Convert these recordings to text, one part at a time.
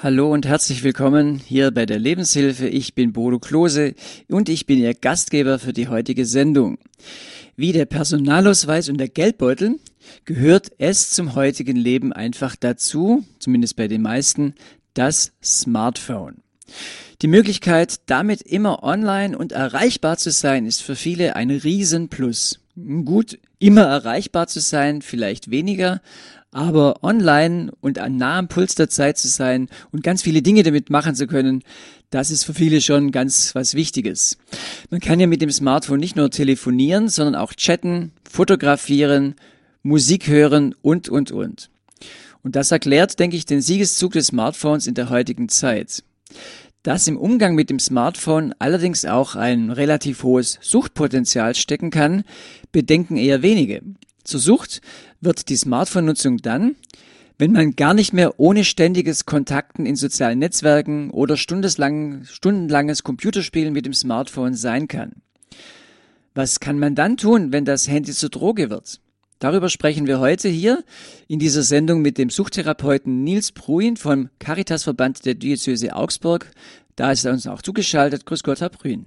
Hallo und herzlich willkommen hier bei der Lebenshilfe. Ich bin Bodo Klose und ich bin Ihr Gastgeber für die heutige Sendung. Wie der Personalausweis und der Geldbeutel gehört es zum heutigen Leben einfach dazu, zumindest bei den meisten, das Smartphone. Die Möglichkeit, damit immer online und erreichbar zu sein, ist für viele ein Riesenplus. Gut, immer erreichbar zu sein, vielleicht weniger, aber online und an nahem Puls der Zeit zu sein und ganz viele Dinge damit machen zu können, das ist für viele schon ganz was Wichtiges. Man kann ja mit dem Smartphone nicht nur telefonieren, sondern auch chatten, fotografieren, Musik hören und. Und das erklärt, denke ich, den Siegeszug des Smartphones in der heutigen Zeit. Dass im Umgang mit dem Smartphone allerdings auch ein relativ hohes Suchtpotenzial stecken kann, bedenken eher wenige. Zur Sucht wird die Smartphone-Nutzung dann, wenn man gar nicht mehr ohne ständiges Kontakten in sozialen Netzwerken oder stundenlanges Computerspielen mit dem Smartphone sein kann. Was kann man dann tun, wenn das Handy zur Droge wird? Darüber sprechen wir heute hier in dieser Sendung mit dem Suchttherapeuten Nils Pruin vom Caritasverband der Diözese Augsburg. Da ist er uns auch zugeschaltet. Grüß Gott, Herr Pruin.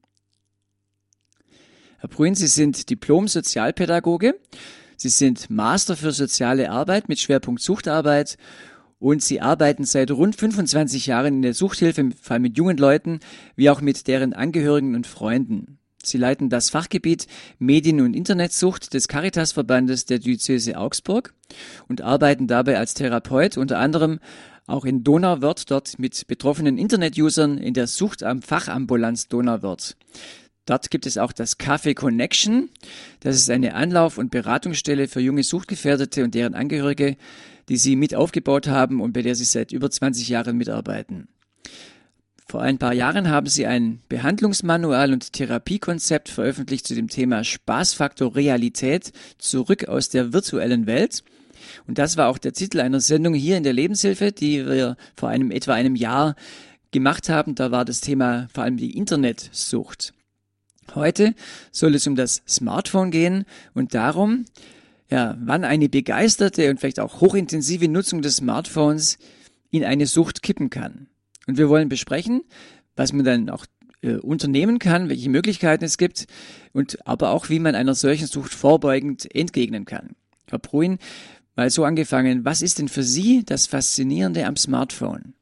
Herr Pruin, Sie sind Diplom-Sozialpädagoge. Sie sind Master für soziale Arbeit mit Schwerpunkt Suchtarbeit und Sie arbeiten seit rund 25 Jahren in der Suchthilfe, vor allem mit jungen Leuten, wie auch mit deren Angehörigen und Freunden. Sie leiten das Fachgebiet Medien- und Internetsucht des Caritasverbandes der Diözese Augsburg und arbeiten dabei als Therapeut, unter anderem auch in Donauwörth, dort mit betroffenen Internet-Usern in der Sucht am Fachambulanz Donauwörth. Dort gibt es auch das Café Connection. Das ist eine Anlauf- und Beratungsstelle für junge Suchtgefährdete und deren Angehörige, die Sie mit aufgebaut haben und bei der Sie seit über 20 Jahren mitarbeiten. Vor ein paar Jahren haben Sie ein Behandlungsmanual und Therapiekonzept veröffentlicht zu dem Thema Spaßfaktor Realität zurück aus der virtuellen Welt. Und das war auch der Titel einer Sendung hier in der Lebenshilfe, die wir vor etwa einem Jahr gemacht haben. Da war das Thema vor allem die Internetsucht. Heute soll es um das Smartphone gehen und darum, wann eine begeisterte und vielleicht auch hochintensive Nutzung des Smartphones in eine Sucht kippen kann. Und wir wollen besprechen, was man dann auch unternehmen kann, welche Möglichkeiten es gibt und aber auch, wie man einer solchen Sucht vorbeugend entgegnen kann. Herr Pruin, mal so angefangen, was ist denn für Sie das Faszinierende am Smartphone?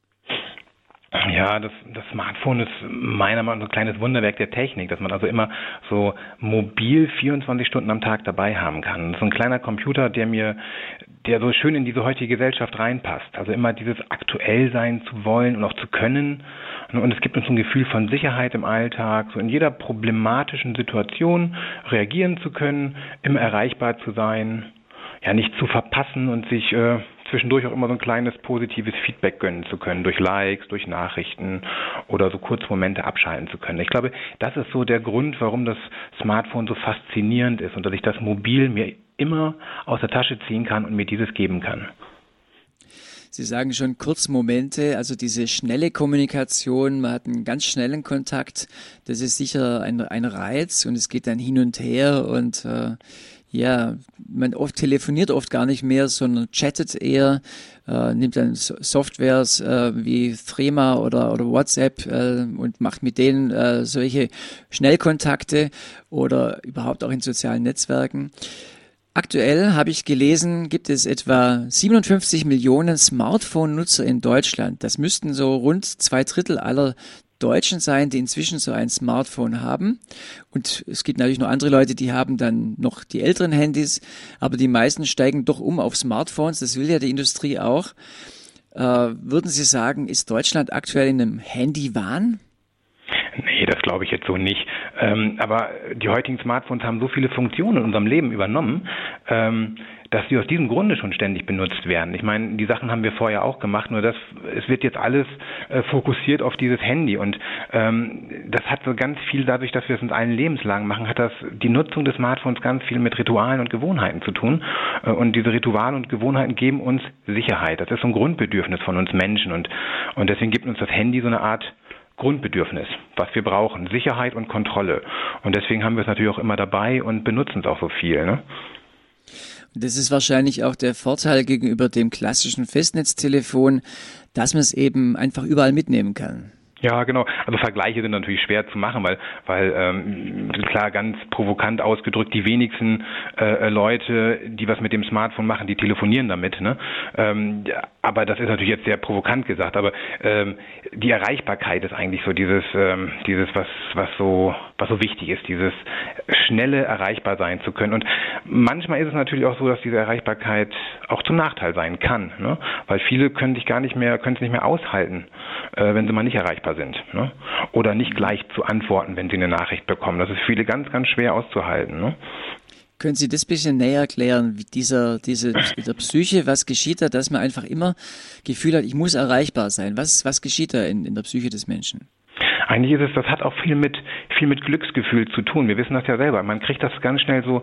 Ja, das Smartphone ist meiner Meinung nach ein kleines Wunderwerk der Technik, dass man also immer so mobil 24 Stunden am Tag dabei haben kann. Das ist so ein kleiner Computer, der so schön in diese heutige Gesellschaft reinpasst. Also immer dieses aktuell sein zu wollen und auch zu können. Und es gibt uns ein Gefühl von Sicherheit im Alltag, so in jeder problematischen Situation reagieren zu können, immer erreichbar zu sein, ja nicht zu verpassen und sich zwischendurch auch immer so ein kleines positives Feedback gönnen zu können, durch Likes, durch Nachrichten oder so Kurzmomente abschalten zu können. Ich glaube, das ist so der Grund, warum das Smartphone so faszinierend ist und dass ich das mobil mir immer aus der Tasche ziehen kann und mir dieses geben kann. Sie sagen schon Kurzmomente, also diese schnelle Kommunikation, man hat einen ganz schnellen Kontakt, das ist sicher ein Reiz und es geht dann hin und her und man telefoniert oft gar nicht mehr, sondern chattet eher, nimmt dann Softwares wie Threema oder WhatsApp und macht mit denen solche Schnellkontakte oder überhaupt auch in sozialen Netzwerken. Aktuell habe ich gelesen, gibt es etwa 57 Millionen Smartphone-Nutzer in Deutschland. Das müssten so rund 2/3 aller Deutschen sein, die inzwischen so ein Smartphone haben. Und es gibt natürlich noch andere Leute, die haben dann noch die älteren Handys, aber die meisten steigen doch auf Smartphones. Das will ja die Industrie auch. Würden Sie sagen, ist Deutschland aktuell in einem Handy-Wahn? Nee, das glaube ich jetzt so nicht. Aber die heutigen Smartphones haben so viele Funktionen in unserem Leben übernommen, dass sie aus diesem Grunde schon ständig benutzt werden. Ich meine, die Sachen haben wir vorher auch gemacht, nur es wird jetzt alles fokussiert auf dieses Handy und das hat so ganz viel, dadurch, dass wir es in allen Lebenslagen machen, hat das die Nutzung des Smartphones ganz viel mit Ritualen und Gewohnheiten zu tun und diese Rituale und Gewohnheiten geben uns Sicherheit. Das ist so ein Grundbedürfnis von uns Menschen und deswegen gibt uns das Handy so eine Art Grundbedürfnis, was wir brauchen, Sicherheit und Kontrolle. Und deswegen haben wir es natürlich auch immer dabei und benutzen es auch so viel, ne? Und das ist wahrscheinlich auch der Vorteil gegenüber dem klassischen Festnetztelefon, dass man es eben einfach überall mitnehmen kann. Ja, genau. Also Vergleiche sind natürlich schwer zu machen, weil klar, ganz provokant ausgedrückt, die wenigsten Leute, die was mit dem Smartphone machen, die telefonieren damit. Ne? Aber das ist natürlich jetzt sehr provokant gesagt. Aber die Erreichbarkeit ist eigentlich so dieses was so wichtig ist, dieses schnelle erreichbar sein zu können. Und manchmal ist es natürlich auch so, dass diese Erreichbarkeit auch zum Nachteil sein kann, ne? Weil viele können es nicht mehr aushalten, wenn sie mal nicht erreichbar sind, ne? Oder nicht gleich zu antworten, wenn sie eine Nachricht bekommen. Das ist für viele ganz, ganz schwer auszuhalten. Ne? Können Sie das ein bisschen näher erklären, wie dieser Psyche, was geschieht da, dass man einfach immer Gefühl hat, ich muss erreichbar sein? Was geschieht da in der Psyche des Menschen? Eigentlich das hat auch viel mit Glücksgefühl zu tun. Wir wissen das ja selber. Man kriegt das ganz schnell so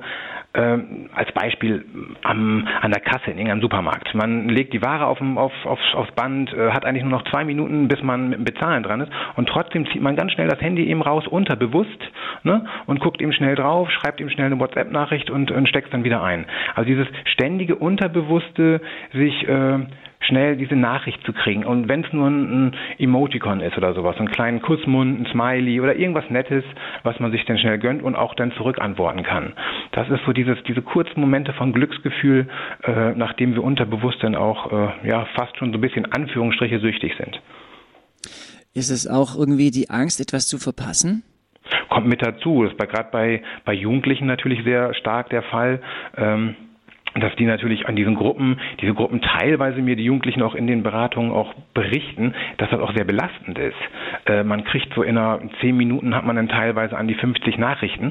als Beispiel an der Kasse in irgendeinem Supermarkt. Man legt die Ware aufs Band, hat eigentlich nur noch 2 Minuten, bis man mit dem Bezahlen dran ist, und trotzdem zieht man ganz schnell das Handy eben raus, unterbewusst, ne, und guckt eben schnell drauf, schreibt eben schnell eine WhatsApp-Nachricht und steckt es dann wieder ein. Also dieses ständige Unterbewusste, sich schnell diese Nachricht zu kriegen. Und wenn es nur ein Emoticon ist oder sowas, einen kleinen Kussmund, ein Smiley oder irgendwas Nettes, was man sich dann schnell gönnt und auch dann zurückantworten kann. Das ist so diese kurzen Momente von Glücksgefühl, nachdem wir unterbewusst dann auch fast schon so ein bisschen Anführungsstriche süchtig sind. Ist es auch irgendwie die Angst, etwas zu verpassen? Kommt mit dazu. Das ist gerade bei Jugendlichen natürlich sehr stark der Fall. Dass die natürlich an diese Gruppen teilweise mir die Jugendlichen auch in den Beratungen auch berichten, dass das auch sehr belastend ist. Man kriegt so in 10 Minuten hat man dann teilweise an die 50 Nachrichten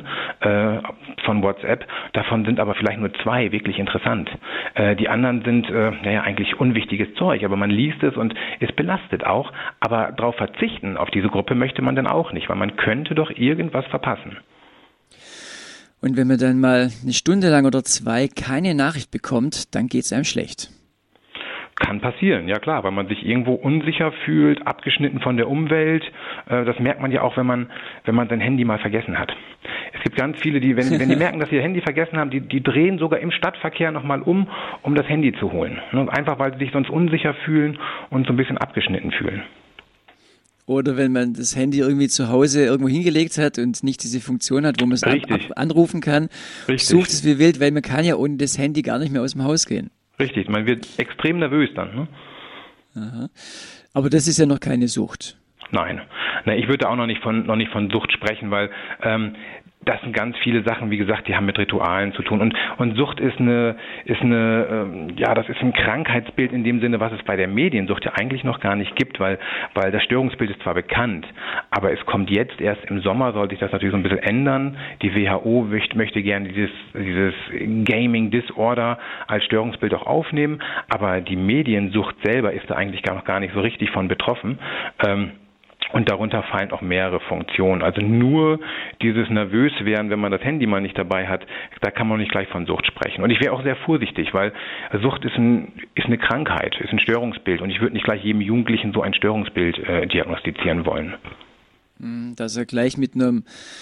von WhatsApp. Davon sind aber vielleicht nur 2 wirklich interessant. Die anderen sind eigentlich unwichtiges Zeug, aber man liest es und ist belastet auch. Aber darauf verzichten auf diese Gruppe möchte man dann auch nicht, weil man könnte doch irgendwas verpassen. Und wenn man dann mal eine Stunde lang oder 2 keine Nachricht bekommt, dann geht es einem schlecht. Kann passieren, ja klar, weil man sich irgendwo unsicher fühlt, abgeschnitten von der Umwelt. Das merkt man ja auch, wenn man sein Handy mal vergessen hat. Es gibt ganz viele, die, wenn die merken, dass sie ihr Handy vergessen haben, die drehen sogar im Stadtverkehr nochmal um das Handy zu holen. Einfach, weil sie sich sonst unsicher fühlen und so ein bisschen abgeschnitten fühlen. Oder wenn man das Handy irgendwie zu Hause irgendwo hingelegt hat und nicht diese Funktion hat, wo man es anrufen kann, sucht es wie wild, weil man kann ja ohne das Handy gar nicht mehr aus dem Haus gehen. Richtig, man wird extrem nervös dann. Ne? Aha. Aber das ist ja noch keine Sucht. Nein, ich würde auch noch nicht von Sucht sprechen, weil das sind ganz viele Sachen, wie gesagt, die haben mit Ritualen zu tun. Und Sucht ist das ist ein Krankheitsbild in dem Sinne, was es bei der Mediensucht ja eigentlich noch gar nicht gibt, weil das Störungsbild ist zwar bekannt, aber es kommt jetzt erst im Sommer, soll sich das natürlich so ein bisschen ändern. Die WHO möchte gerne dieses Gaming Disorder als Störungsbild auch aufnehmen, aber die Mediensucht selber ist da eigentlich noch gar nicht so richtig von betroffen. Und darunter fallen auch mehrere Funktionen. Also nur dieses Nervöswerden, wenn man das Handy mal nicht dabei hat, da kann man nicht gleich von Sucht sprechen. Und ich wäre auch sehr vorsichtig, weil Sucht ist eine Krankheit, ist ein Störungsbild. Und ich würde nicht gleich jedem Jugendlichen so ein Störungsbild diagnostizieren wollen. Dass er gleich mit einer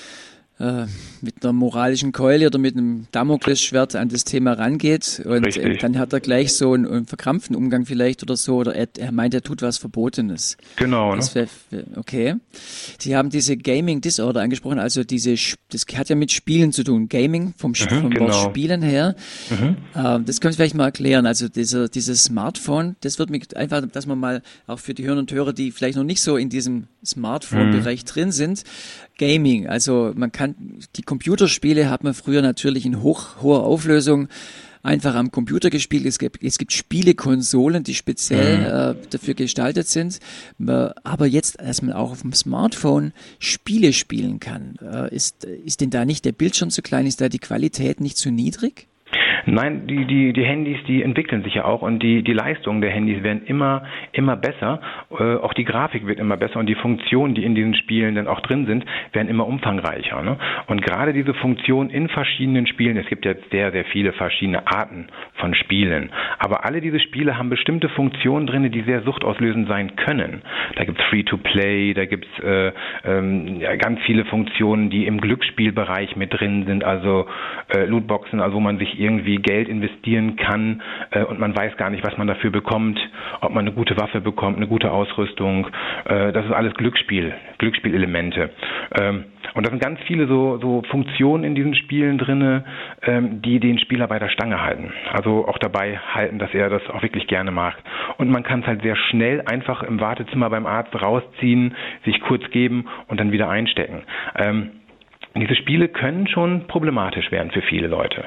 moralischen Keule oder mit einem Damoklesschwert an das Thema rangeht und dann hat er gleich so einen verkrampften Umgang vielleicht oder so, oder er meint, er tut was Verbotenes. Genau. Okay. Sie haben diese Gaming Disorder angesprochen, also das hat ja mit Spielen zu tun. Gaming vom Wort Spielen her. Das können Sie vielleicht mal erklären. Also dieses Smartphone, das wird mir einfach, dass man mal auch für die Hörerinnen und Hörer, die vielleicht noch nicht so in diesem Smartphone-Bereich drin sind, Gaming, also die Computerspiele hat man früher natürlich in hoher Auflösung einfach am Computer gespielt. Es gibt Spielekonsolen, die speziell dafür gestaltet sind. Aber jetzt, dass man auch auf dem Smartphone Spiele spielen kann, ist denn da nicht der Bildschirm zu klein? Ist da die Qualität nicht zu niedrig? Nein, die Handys, die entwickeln sich ja auch und die Leistungen der Handys werden immer besser. Auch die Grafik wird immer besser und die Funktionen, die in diesen Spielen dann auch drin sind, werden immer umfangreicher. Ne? Und gerade diese Funktionen in verschiedenen Spielen, es gibt jetzt sehr, sehr viele verschiedene Arten von Spielen, aber alle diese Spiele haben bestimmte Funktionen drin, die sehr suchtauslösend sein können. Da gibt es Free-to-Play, da gibt es ganz viele Funktionen, die im Glücksspielbereich mit drin sind, also Lootboxen, also wo man sich irgendwie irgendwie Geld investieren kann und man weiß gar nicht, was man dafür bekommt, ob man eine gute Waffe bekommt, eine gute Ausrüstung. Das ist alles Glücksspielelemente. Und da sind ganz viele so Funktionen in diesen Spielen drinne, die den Spieler bei der Stange halten. Also auch dabei halten, dass er das auch wirklich gerne mag. Und man kann es halt sehr schnell einfach im Wartezimmer beim Arzt rausziehen, sich kurz geben und dann wieder einstecken. Diese Spiele können schon problematisch werden für viele Leute.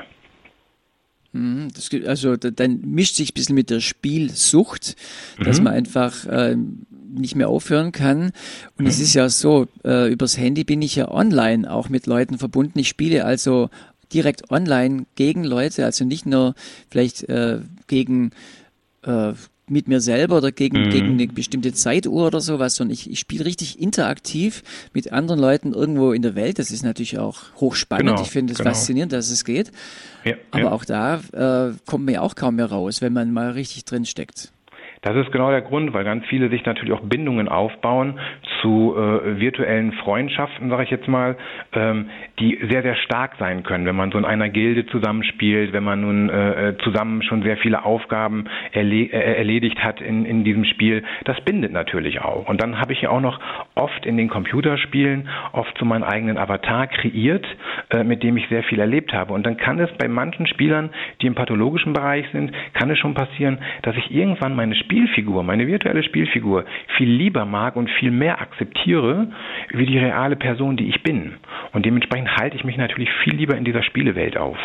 Also dann mischt sich ein bisschen mit der Spielsucht, dass man einfach nicht mehr aufhören kann. Und es ist ja so, übers Handy bin ich ja online auch mit Leuten verbunden. Ich spiele also direkt online gegen Leute, also nicht nur vielleicht gegen mit mir selber oder gegen eine bestimmte Zeituhr oder sowas, sondern ich spiele richtig interaktiv mit anderen Leuten irgendwo in der Welt. Das ist natürlich auch hochspannend. Genau, ich finde es faszinierend, dass es geht. Ja, aber auch da kommt man ja auch kaum mehr raus, wenn man mal richtig drin steckt. Das ist genau der Grund, weil ganz viele sich natürlich auch Bindungen aufbauen zu virtuellen Freundschaften, sage ich jetzt mal, die sehr, sehr stark sein können, wenn man so in einer Gilde zusammenspielt, wenn man nun zusammen schon sehr viele Aufgaben erledigt hat in diesem Spiel. Das bindet natürlich auch. Und dann habe ich ja auch noch oft in den Computerspielen oft so meinen eigenen Avatar kreiert, mit dem ich sehr viel erlebt habe. Und dann kann es bei manchen Spielern, die im pathologischen Bereich sind, kann es schon passieren, dass ich irgendwann meine virtuelle Spielfigur viel lieber mag und viel mehr akzeptiere wie die reale Person, die ich bin. Und dementsprechend halte ich mich natürlich viel lieber in dieser Spielewelt auf.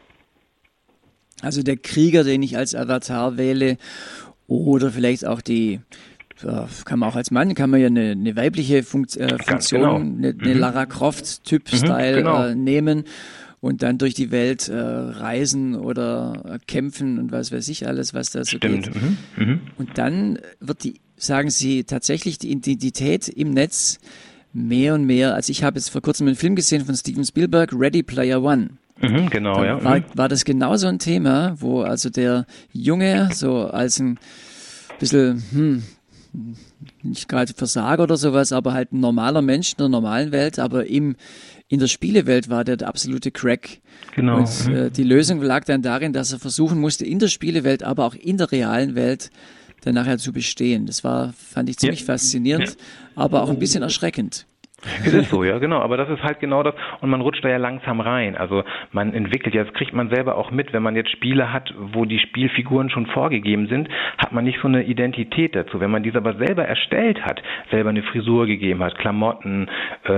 Also der Krieger, den ich als Avatar wähle, oder vielleicht auch kann man auch als Mann, kann man ja eine weibliche Funktion, genau. eine Lara Croft-Typ-Style nehmen und dann durch die Welt reisen oder kämpfen und was weiß ich alles, was da so geht. Und dann wird sagen Sie, tatsächlich die Identität im Netz mehr und mehr. Also ich habe jetzt vor kurzem einen Film gesehen von Steven Spielberg, Ready Player One. Genau, ja. War das genau so ein Thema, wo also der Junge so als ein bisschen, nicht gerade Versager oder sowas, aber halt ein normaler Mensch in der normalen Welt, aber in der Spielewelt war der absolute Crack. Genau. Und die Lösung lag dann darin, dass er versuchen musste, in der Spielewelt, aber auch in der realen Welt dann nachher zu bestehen. Das fand ich ziemlich faszinierend, aber auch ein bisschen erschreckend. Es ist so, ja, genau. Aber das ist halt genau das. Und man rutscht da ja langsam rein. Also man entwickelt ja, das kriegt man selber auch mit, wenn man jetzt Spiele hat, wo die Spielfiguren schon vorgegeben sind, hat man nicht so eine Identität dazu. Wenn man diese aber selber erstellt hat, selber eine Frisur gegeben hat, Klamotten, ob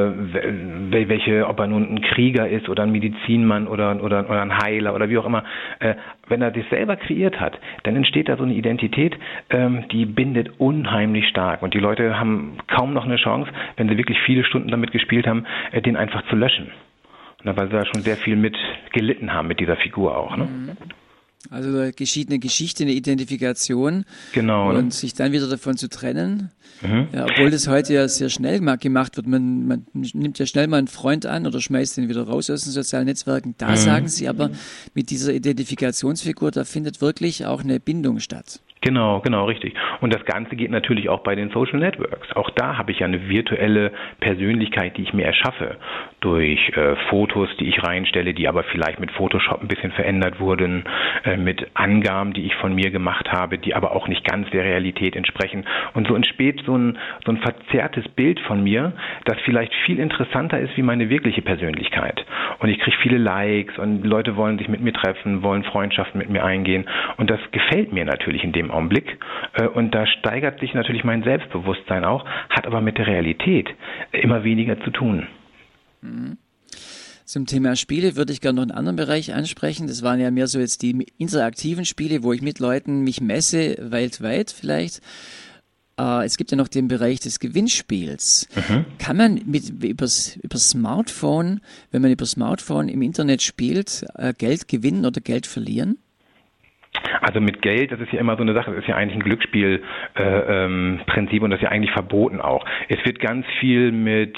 er nun ein Krieger ist oder ein Medizinmann oder ein Heiler oder wie auch immer, wenn er das selber kreiert hat, dann entsteht da so eine Identität, die bindet unheimlich stark. Und die Leute haben kaum noch eine Chance, wenn sie wirklich viele Stunden damit gespielt haben, den einfach zu löschen. Weil sie da schon sehr viel mit gelitten haben mit dieser Figur auch. Ne? Also da geschieht eine Geschichte, eine Identifikation. Genau. Und sich dann wieder davon zu trennen. Ja, obwohl das heute ja sehr schnell gemacht wird. Man nimmt ja schnell mal einen Freund an oder schmeißt ihn wieder raus aus den sozialen Netzwerken. Da sagen Sie aber, mit dieser Identifikationsfigur, da findet wirklich auch eine Bindung statt. Genau, richtig. Und das Ganze geht natürlich auch bei den Social Networks. Auch da habe ich ja eine virtuelle Persönlichkeit, die ich mir erschaffe. Durch Fotos, die ich reinstelle, die aber vielleicht mit Photoshop ein bisschen verändert wurden, mit Angaben, die ich von mir gemacht habe, die aber auch nicht ganz der Realität entsprechen. Und so entsteht so ein verzerrtes Bild von mir, das vielleicht viel interessanter ist wie meine wirkliche Persönlichkeit. Und ich kriege viele Likes und Leute wollen sich mit mir treffen, wollen Freundschaften mit mir eingehen. Und das gefällt mir natürlich in dem Augenblick. Und da steigert sich natürlich mein Selbstbewusstsein auch, hat aber mit der Realität immer weniger zu tun. Zum Thema Spiele würde ich gerne noch einen anderen Bereich ansprechen. Das waren ja mehr so jetzt die interaktiven Spiele, wo ich mit Leuten mich messe, weltweit vielleicht. Es gibt ja noch den Bereich des Gewinnspiels. Kann man über Smartphone, wenn man über Smartphone im Internet spielt, Geld gewinnen oder Geld verlieren? Also mit Geld, das ist ja immer so eine Sache, das ist ja eigentlich ein Glücksspielprinzip und das ist ja eigentlich verboten auch. Es wird ganz viel mit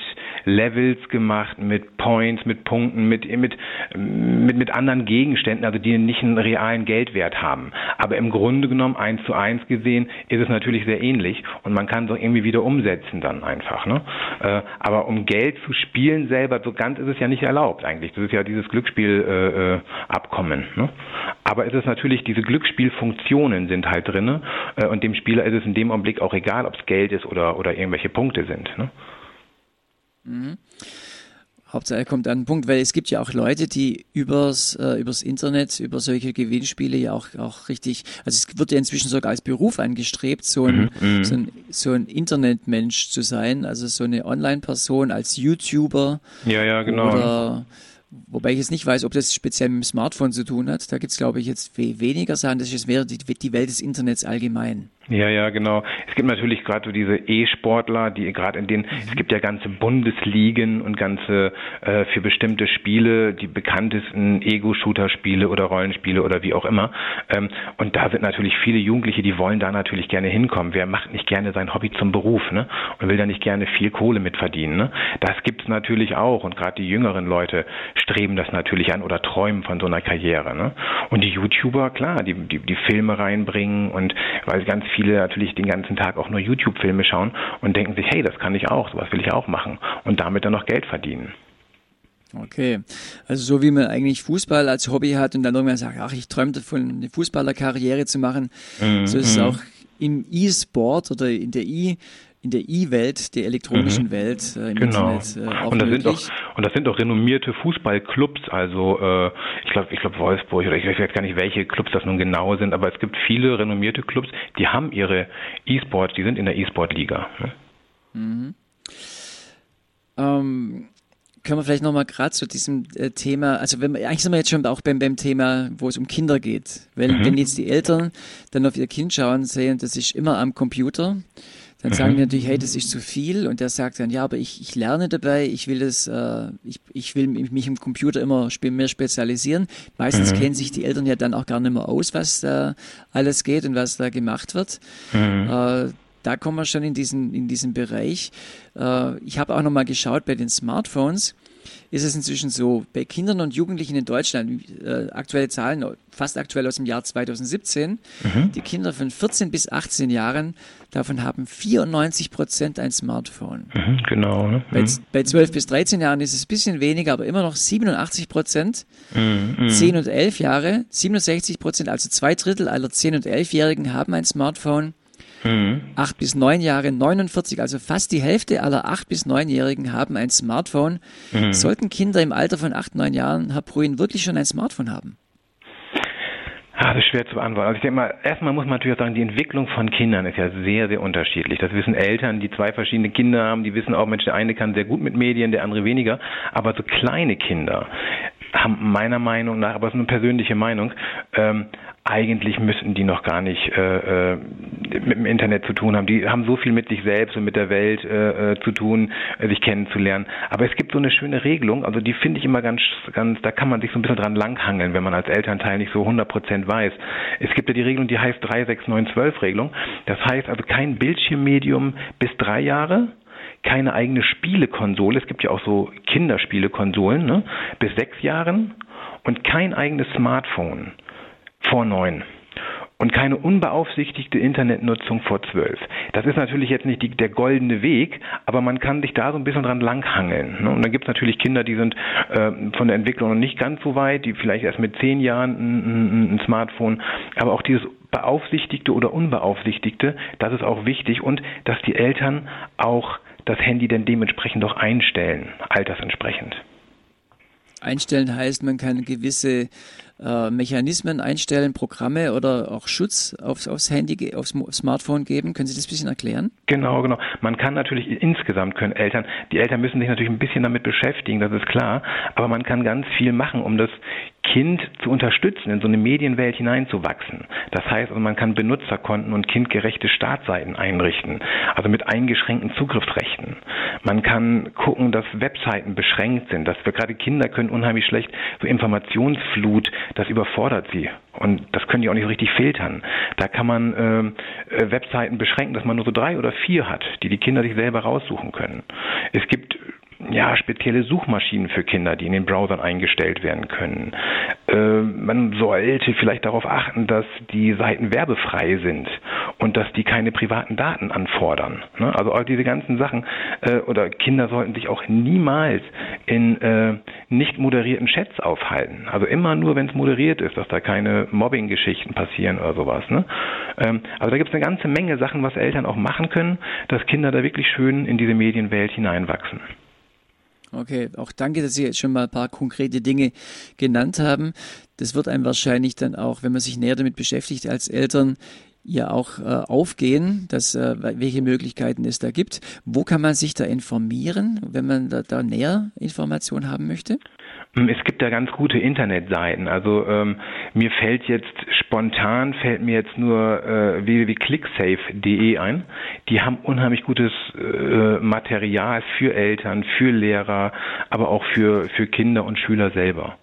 Levels gemacht, mit Points, mit Punkten, mit anderen Gegenständen, also die nicht einen realen Geldwert haben. Aber im Grunde genommen 1:1 gesehen ist es natürlich sehr ähnlich und man kann es auch irgendwie wieder umsetzen dann einfach. Ne? Aber um Geld zu spielen selber, so ganz ist es ja nicht erlaubt eigentlich. Das ist ja dieses Glücksspielabkommen. Ne? Aber es ist natürlich, diese Glücksspielfunktionen sind halt drin und dem Spieler ist es in dem Augenblick auch egal, ob es Geld ist oder irgendwelche Punkte sind. Ne? Mhm. Hauptsache er kommt an den Punkt, weil es gibt ja auch Leute, die übers Internet, über solche Gewinnspiele ja auch richtig, also es wird ja inzwischen sogar als Beruf angestrebt, so ein Internetmensch zu sein, also so eine Online-Person als YouTuber. Ja, genau. Oder wobei ich jetzt nicht weiß, ob das speziell mit dem Smartphone zu tun hat. Da gibt es, glaube ich, jetzt weniger Sachen. Das wäre die Welt des Internets allgemein. Ja, genau. Es gibt natürlich gerade so diese E-Sportler, die gerade es gibt ja ganze Bundesligen und ganze für bestimmte Spiele, die bekanntesten Ego-Shooter-Spiele oder Rollenspiele oder wie auch immer. Und da sind natürlich viele Jugendliche, die wollen da natürlich gerne hinkommen. Wer macht nicht gerne sein Hobby zum Beruf, ne? Und will da nicht gerne viel Kohle mit verdienen, ne? Das gibt's natürlich auch. Und gerade die jüngeren Leute streben das natürlich an oder träumen von so einer Karriere, ne? Und die YouTuber, klar, die Filme reinbringen und weil ganz viele natürlich den ganzen Tag auch nur YouTube-Filme schauen und denken sich, hey, das kann ich auch, sowas will ich auch machen und damit dann noch Geld verdienen. Okay, also so wie man eigentlich Fußball als Hobby hat und dann irgendwann sagt, ach, ich träume davon, eine Fußballerkarriere zu machen, so ist es auch im E-Sport oder in der E-Welt, der elektronischen Welt im Internet auch und möglich. Das sind auch renommierte Fußballclubs, also ich glaube Wolfsburg oder ich weiß gar nicht, welche Clubs das nun genau sind, aber es gibt viele renommierte Clubs, die haben ihre E-Sports, die sind in der E-Sport-Liga. Ne? Können wir vielleicht nochmal gerade zu diesem Thema, also eigentlich sind wir jetzt schon auch beim Thema, wo es um Kinder geht. Wenn jetzt die Eltern dann auf ihr Kind schauen, sehen, das ist immer am Computer, dann sagen die natürlich, hey, das ist zu viel. Und der sagt dann, ja, aber ich lerne dabei, ich will mich im Computer immer mehr spezialisieren. Meistens kennen sich die Eltern ja dann auch gar nicht mehr aus, was da alles geht und was da gemacht wird. Da kommen wir schon in diesen Bereich. Ich habe auch nochmal geschaut bei den Smartphones. Ist es inzwischen so, bei Kindern und Jugendlichen in Deutschland, aktuelle Zahlen, fast aktuell aus dem Jahr 2017, die Kinder von 14 bis 18 Jahren, davon haben 94% ein Smartphone. Genau. Ne? Bei 12 bis 13 Jahren ist es ein bisschen weniger, aber immer noch 87%. 10 und 11 Jahre, 67%, also 2/3 aller 10- und 11-Jährigen haben ein Smartphone. 8 bis 9 Jahre, 49, also fast die Hälfte aller 8 bis 9-Jährigen haben ein Smartphone. Sollten Kinder im Alter von 8, 9 Jahren, Herr Pruin, wirklich schon ein Smartphone haben? Das ist schwer zu beantworten. Also ich denke mal, erstmal muss man natürlich auch sagen, die Entwicklung von Kindern ist ja sehr, sehr unterschiedlich. Das wissen Eltern, die 2 verschiedene Kinder haben, die wissen auch, Mensch, der eine kann sehr gut mit Medien, der andere weniger. Aber so kleine Kinder haben meiner Meinung nach, aber es ist eine persönliche Meinung, eigentlich müssten die noch gar nicht mit dem Internet zu tun haben. Die haben so viel mit sich selbst und mit der Welt zu tun, sich kennenzulernen. Aber es gibt so eine schöne Regelung, also die finde ich immer ganz, da kann man sich so ein bisschen dran langhangeln, wenn man als Elternteil nicht so 100% weiß. Es gibt ja die Regelung, die heißt 3-6-9-12-Regelung. Das heißt also kein Bildschirmmedium bis 3 Jahre, keine eigene Spielekonsole, es gibt ja auch so Kinderspielekonsolen, ne, bis 6 Jahren und kein eigenes Smartphone vor 9 und keine unbeaufsichtigte Internetnutzung vor 12. Das ist natürlich jetzt nicht der goldene Weg, aber man kann sich da so ein bisschen dran langhangeln. Ne? Und dann gibt es natürlich Kinder, die sind von der Entwicklung noch nicht ganz so weit, die vielleicht erst mit 10 Jahren ein Smartphone, aber auch dieses beaufsichtigte oder unbeaufsichtigte, das ist auch wichtig und dass die Eltern auch das Handy dann dementsprechend auch einstellen, altersentsprechend. Einstellen heißt, man kann gewisse Mechanismen einstellen, Programme oder auch Schutz aufs Handy, aufs Smartphone geben. Können Sie das ein bisschen erklären? Genau. Man kann natürlich insgesamt die Eltern müssen sich natürlich ein bisschen damit beschäftigen, das ist klar, aber man kann ganz viel machen, um das Kind zu unterstützen, in so eine Medienwelt hineinzuwachsen. Das heißt, also man kann Benutzerkonten und kindgerechte Startseiten einrichten, also mit eingeschränkten Zugriffsrechten. Man kann gucken, dass Webseiten beschränkt sind, dass wir gerade Kinder können unheimlich schlecht so Informationsflut, das überfordert sie und das können die auch nicht so richtig filtern. Da kann man Webseiten beschränken, dass man nur so 3 oder 4 hat, die Kinder sich selber raussuchen können. Es gibt spezielle Suchmaschinen für Kinder, die in den Browsern eingestellt werden können. Man sollte vielleicht darauf achten, dass die Seiten werbefrei sind und dass die keine privaten Daten anfordern. Ne? Also all diese ganzen Sachen, oder Kinder sollten sich auch niemals in nicht moderierten Chats aufhalten. Also immer nur, wenn es moderiert ist, dass da keine Mobbing-Geschichten passieren oder sowas. Ne? Also da gibt es eine ganze Menge Sachen, was Eltern auch machen können, dass Kinder da wirklich schön in diese Medienwelt hineinwachsen. Okay, auch danke, dass Sie jetzt schon mal ein paar konkrete Dinge genannt haben. Das wird einem wahrscheinlich dann auch, wenn man sich näher damit beschäftigt als Eltern, ja auch aufgehen, dass welche Möglichkeiten es da gibt. Wo kann man sich da informieren, wenn man da näher Informationen haben möchte? Es gibt da ganz gute Internetseiten. Also mir fällt mir jetzt nur www.clicksafe.de ein. Die haben unheimlich gutes Material für Eltern, für Lehrer, aber auch für Kinder und Schüler selber.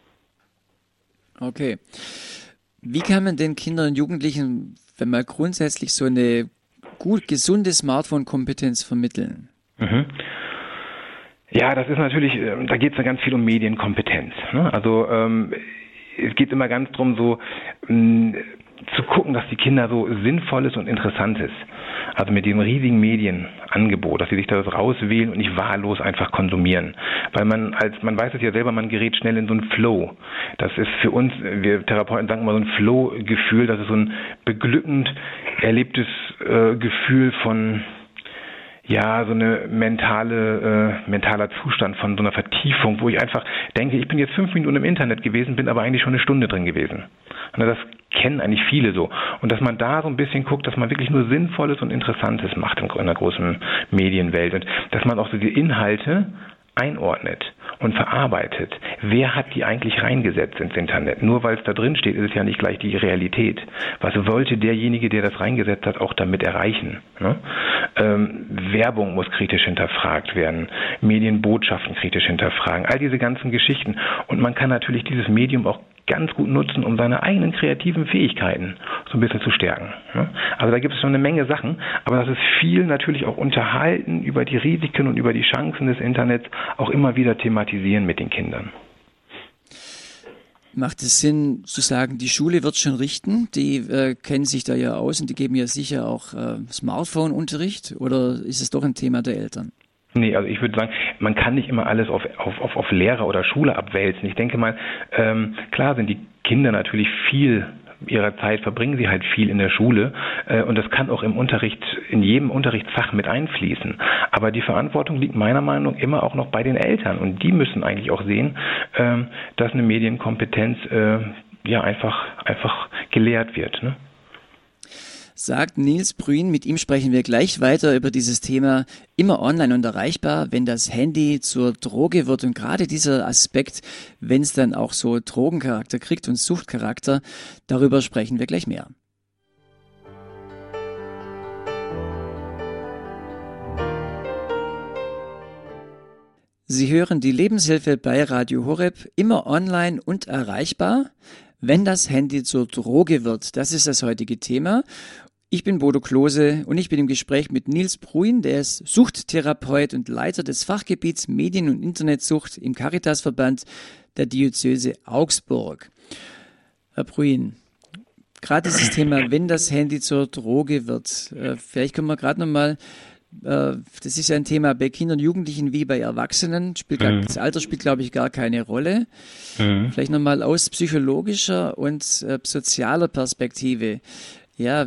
Okay. Wie kann man den Kindern und Jugendlichen, wenn man grundsätzlich so eine gesunde Smartphone-Kompetenz vermitteln? Mhm. Ja, das ist natürlich, da geht es ja ganz viel um Medienkompetenz. Ne? Also es geht immer ganz drum, so zu gucken, dass die Kinder so Sinnvolles und Interessantes, also mit diesem riesigen Medienangebot, dass sie sich das rauswählen und nicht wahllos einfach konsumieren. Weil man weiß es ja selber, man gerät schnell in so einen Flow. Das ist für uns, wir Therapeuten sagen immer so ein Flow-Gefühl, das ist so ein beglückend erlebtes Gefühl von so eine mentaler Zustand von so einer Vertiefung, wo ich einfach denke, ich bin jetzt 5 Minuten im Internet gewesen, bin aber eigentlich schon eine Stunde drin gewesen. Und das kennen eigentlich viele so. Und dass man da so ein bisschen guckt, dass man wirklich nur Sinnvolles und Interessantes macht in einer großen Medienwelt. Und dass man auch so die Inhalte einordnet und verarbeitet. Wer hat die eigentlich reingesetzt ins Internet? Nur weil es da drin steht, ist es ja nicht gleich die Realität. Was wollte derjenige, der das reingesetzt hat, auch damit erreichen? Ne? Werbung muss kritisch hinterfragt werden, Medienbotschaften kritisch hinterfragen, all diese ganzen Geschichten. Und man kann natürlich dieses Medium auch ganz gut nutzen, um seine eigenen kreativen Fähigkeiten so ein bisschen zu stärken. Ne? Also da gibt es schon eine Menge Sachen, aber das ist viel natürlich auch unterhalten über die Risiken und über die Chancen des Internets, auch immer wieder thematisieren mit den Kindern. Macht es Sinn zu sagen, die Schule wird schon richten, die kennen sich da ja aus und die geben ja sicher auch Smartphone-Unterricht, oder ist es doch ein Thema der Eltern? Nee, also ich würde sagen, man kann nicht immer alles auf Lehrer oder Schule abwälzen. Ich denke mal, klar sind die Kinder natürlich viel ihrer Zeit, verbringen sie halt viel in der Schule und das kann auch im Unterricht, in jedem Unterrichtsfach mit einfließen. Aber die Verantwortung liegt meiner Meinung nach immer auch noch bei den Eltern und die müssen eigentlich auch sehen, dass eine Medienkompetenz einfach gelehrt wird, ne? Sagt Nils Brüyn, mit ihm sprechen wir gleich weiter über dieses Thema, immer online und erreichbar, wenn das Handy zur Droge wird. Und gerade dieser Aspekt, wenn es dann auch so Drogencharakter kriegt und Suchtcharakter, darüber sprechen wir gleich mehr. Sie hören die Lebenshilfe bei Radio Horeb, immer online und erreichbar, wenn das Handy zur Droge wird. Das ist das heutige Thema. Ich bin Bodo Klose und ich bin im Gespräch mit Nils Brüyn, der ist Suchttherapeut und Leiter des Fachgebiets Medien- und Internetsucht im Caritasverband der Diözese Augsburg. Herr Brüyn, gerade dieses Thema, wenn das Handy zur Droge wird, vielleicht können wir gerade nochmal, das ist ja ein Thema bei Kindern und Jugendlichen wie bei Erwachsenen, das Alter spielt, glaube ich, gar keine Rolle. Vielleicht nochmal aus psychologischer und sozialer Perspektive. Ja,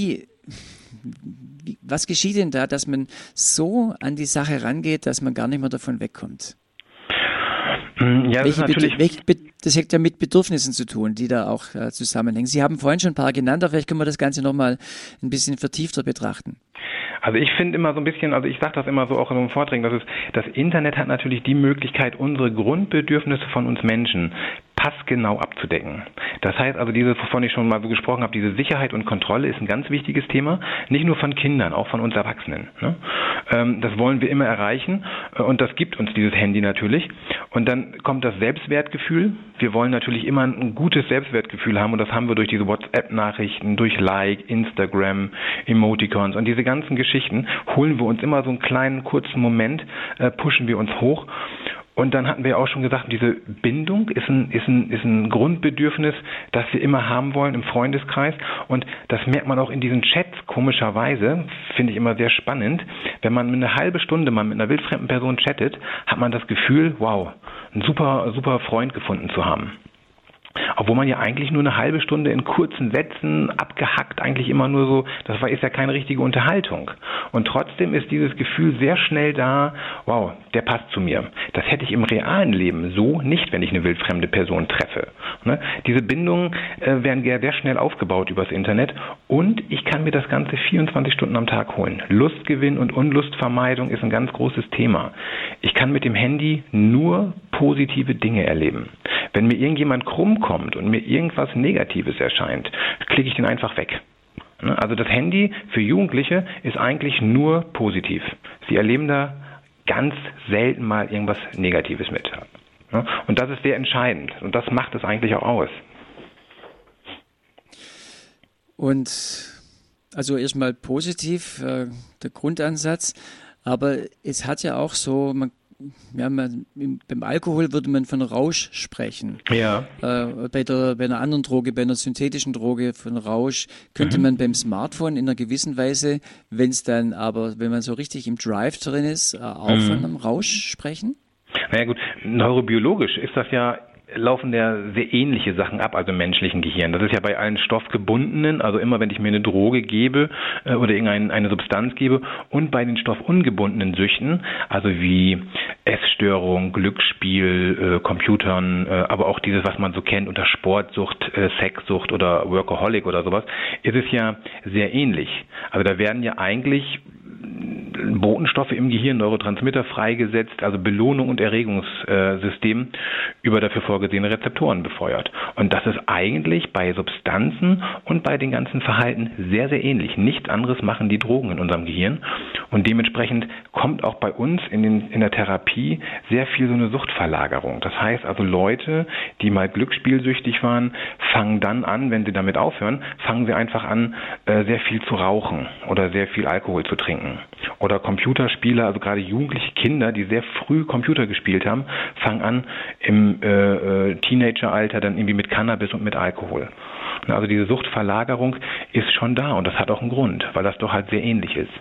was geschieht denn da, dass man so an die Sache rangeht, dass man gar nicht mehr davon wegkommt? Ja, das hat ja mit Bedürfnissen zu tun, die da auch zusammenhängen. Sie haben vorhin schon ein paar genannt, aber vielleicht können wir das Ganze nochmal ein bisschen vertiefter betrachten. Also ich finde immer so ein bisschen, also ich sage das immer so auch in so einem Vortrag, das Internet hat natürlich die Möglichkeit, unsere Grundbedürfnisse von uns Menschen passgenau abzudecken. Das heißt also, wovon ich schon mal so gesprochen habe, diese Sicherheit und Kontrolle ist ein ganz wichtiges Thema, nicht nur von Kindern, auch von uns Erwachsenen. Ne? Das wollen wir immer erreichen und das gibt uns dieses Handy natürlich. Und dann kommt das Selbstwertgefühl. Wir wollen natürlich immer ein gutes Selbstwertgefühl haben und das haben wir durch diese WhatsApp-Nachrichten, durch Like, Instagram, Emoticons und diese ganzen Geschichten holen wir uns immer so einen kleinen, kurzen Moment, pushen wir uns hoch. Und dann hatten wir ja auch schon gesagt, diese Bindung ist ein Grundbedürfnis, das wir immer haben wollen im Freundeskreis. Und das merkt man auch in diesen Chats komischerweise, finde ich immer sehr spannend. Wenn man eine halbe Stunde mal mit einer wildfremden Person chattet, hat man das Gefühl, wow, einen super Freund gefunden zu haben. Obwohl man ja eigentlich nur eine halbe Stunde in kurzen Sätzen abgehackt, eigentlich immer nur so, ist ja keine richtige Unterhaltung. Und trotzdem ist dieses Gefühl sehr schnell da, wow, der passt zu mir. Das hätte ich im realen Leben so nicht, wenn ich eine wildfremde Person treffe. Ne? Diese Bindungen werden sehr schnell aufgebaut übers Internet und ich kann mir das Ganze 24 Stunden am Tag holen. Lustgewinn und Unlustvermeidung ist ein ganz großes Thema. Ich kann mit dem Handy nur positive Dinge erleben. Wenn mir irgendjemand krumm kommt und mir irgendwas Negatives erscheint, klicke ich den einfach weg. Also das Handy für Jugendliche ist eigentlich nur positiv. Sie erleben da ganz selten mal irgendwas Negatives mit. Und das ist sehr entscheidend und das macht es eigentlich auch aus. Und also erstmal positiv, der Grundansatz, aber es hat ja auch so, beim Alkohol würde man von Rausch sprechen. Ja. Bei einer anderen Droge, bei einer synthetischen Droge von Rausch könnte man beim Smartphone in einer gewissen Weise, wenn man so richtig im Drive drin ist, auch von einem Rausch sprechen? Naja gut, neurobiologisch laufen ja sehr ähnliche Sachen ab, also im menschlichen Gehirn. Das ist ja bei allen stoffgebundenen, also immer wenn ich mir eine Droge gebe oder irgendeine Substanz gebe und bei den stoffungebundenen Süchten, also wie Essstörung, Glücksspiel, Computern, aber auch dieses, was man so kennt unter Sportsucht, Sexsucht oder Workaholic oder sowas, ist es ja sehr ähnlich. Also da werden ja eigentlich Botenstoffe im Gehirn, Neurotransmitter freigesetzt, also Belohnung und Erregungssystem über dafür vorgesehene Rezeptoren befeuert. Und das ist eigentlich bei Substanzen und bei den ganzen Verhalten sehr, sehr ähnlich. Nichts anderes machen die Drogen in unserem Gehirn. Und dementsprechend kommt auch bei uns in der Therapie sehr viel so eine Suchtverlagerung. Das heißt also Leute, die mal glücksspielsüchtig waren, fangen dann an, wenn sie damit aufhören, fangen sie einfach an, sehr viel zu rauchen oder sehr viel Alkohol zu trinken. Oder Computerspieler, also gerade jugendliche Kinder, die sehr früh Computer gespielt haben, fangen an im Teenageralter dann irgendwie mit Cannabis und mit Alkohol. Also diese Suchtverlagerung ist schon da und das hat auch einen Grund, weil das doch halt sehr ähnlich ist.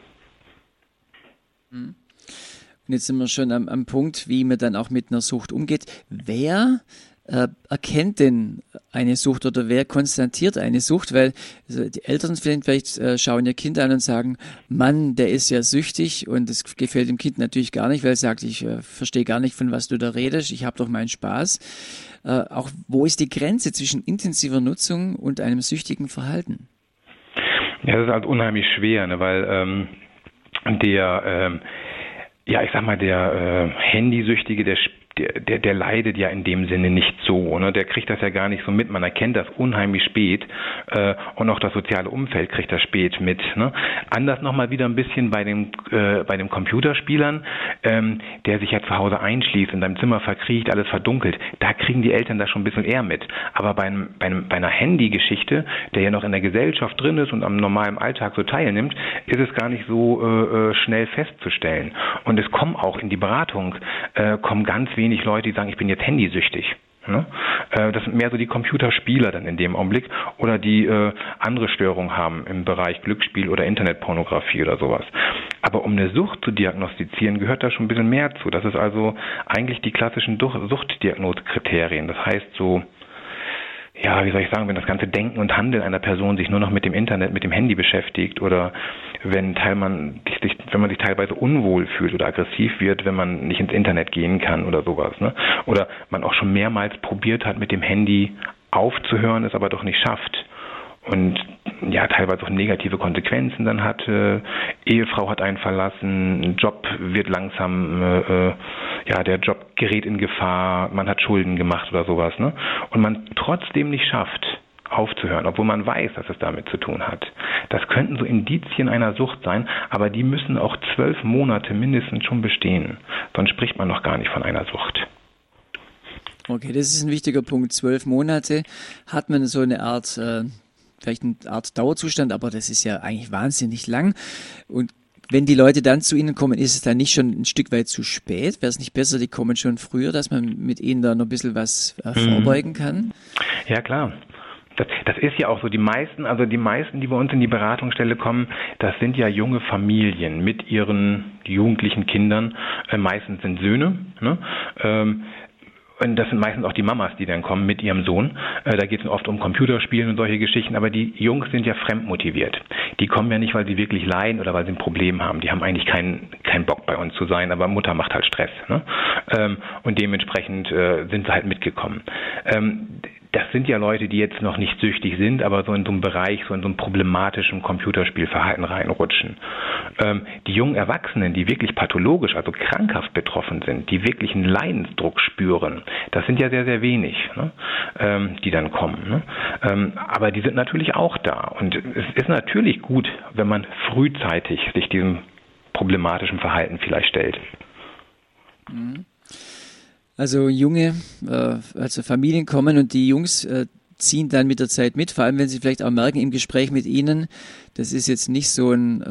Und jetzt sind wir schon am Punkt, wie man dann auch mit einer Sucht umgeht. Wer erkennt denn eine Sucht oder wer konstatiert eine Sucht? Weil die Eltern vielleicht schauen ihr Kind an und sagen, Mann, der ist ja süchtig und das gefällt dem Kind natürlich gar nicht, weil er sagt, ich verstehe gar nicht, von was du da redest, ich habe doch meinen Spaß. Auch wo ist die Grenze zwischen intensiver Nutzung und einem süchtigen Verhalten? Ja, das ist halt unheimlich schwer, ne, weil der Handysüchtige, der leidet ja in dem Sinne nicht so, ne? Der kriegt das ja gar nicht so mit. Man erkennt das unheimlich spät und auch das soziale Umfeld kriegt das spät mit. Ne? Anders nochmal wieder ein bisschen bei den Computerspielern, der sich ja zu Hause einschließt, in seinem Zimmer verkriecht, alles verdunkelt. Da kriegen die Eltern das schon ein bisschen eher mit. Aber bei einer Handygeschichte, der ja noch in der Gesellschaft drin ist und am normalen Alltag so teilnimmt, ist es gar nicht so schnell festzustellen. Und es kommen auch in die Beratung ganz wenig Leute, die sagen, ich bin jetzt handysüchtig. Ne? Das sind mehr so die Computerspieler dann in dem Augenblick oder die andere Störungen haben im Bereich Glücksspiel oder Internetpornografie oder sowas. Aber um eine Sucht zu diagnostizieren, gehört da schon ein bisschen mehr zu. Das ist also eigentlich die klassischen Suchtdiagnosekriterien. Das heißt so, ja, wie soll ich sagen, wenn das ganze Denken und Handeln einer Person sich nur noch mit dem Internet, mit dem Handy beschäftigt oder wenn man sich teilweise unwohl fühlt oder aggressiv wird, wenn man nicht ins Internet gehen kann oder sowas, ne? Oder man auch schon mehrmals probiert hat, mit dem Handy aufzuhören, es aber doch nicht schafft. Und ja, teilweise auch negative Konsequenzen dann hatte. Ehefrau hat einen verlassen, ein Job wird langsam, der Job gerät in Gefahr, man hat Schulden gemacht oder sowas, ne? Und man trotzdem nicht schafft, aufzuhören, obwohl man weiß, dass es damit zu tun hat. Das könnten so Indizien einer Sucht sein, aber die müssen auch 12 Monate mindestens schon bestehen. Sonst spricht man noch gar nicht von einer Sucht. Okay, das ist ein wichtiger Punkt. 12 Monate hat man so eine Art, vielleicht eine Art Dauerzustand, aber das ist ja eigentlich wahnsinnig lang. Und wenn die Leute dann zu Ihnen kommen, ist es dann nicht schon ein Stück weit zu spät? Wäre es nicht besser, die kommen schon früher, dass man mit ihnen da noch ein bisschen was vorbeugen kann? Ja, klar. Das ist ja auch so. Die meisten, die bei uns in die Beratungsstelle kommen, das sind ja junge Familien mit ihren jugendlichen Kindern. Meistens sind Söhne, ne? Und das sind meistens auch die Mamas, die dann kommen mit ihrem Sohn. Da geht es oft um Computerspielen und solche Geschichten, aber die Jungs sind ja fremdmotiviert. Die kommen ja nicht, weil sie wirklich leiden oder weil sie ein Problem haben. Die haben eigentlich keinen Bock bei uns zu sein, aber Mutter macht halt Stress. Ne? Und dementsprechend sind sie halt mitgekommen. Das sind ja Leute, die jetzt noch nicht süchtig sind, aber so in so einem Bereich, so in so einem problematischen Computerspielverhalten reinrutschen. Die jungen Erwachsenen, die wirklich pathologisch, also krankhaft betroffen sind, die wirklich einen Leidensdruck spüren, das sind ja sehr, sehr wenig, ne? Die dann kommen. Ne? Aber die sind natürlich auch da. Und es ist natürlich gut, wenn man frühzeitig sich diesem problematischen Verhalten vielleicht stellt. Also also Familien kommen und die Jungs ziehen dann mit der Zeit mit, vor allem wenn sie vielleicht auch merken im Gespräch mit ihnen, das ist jetzt nicht so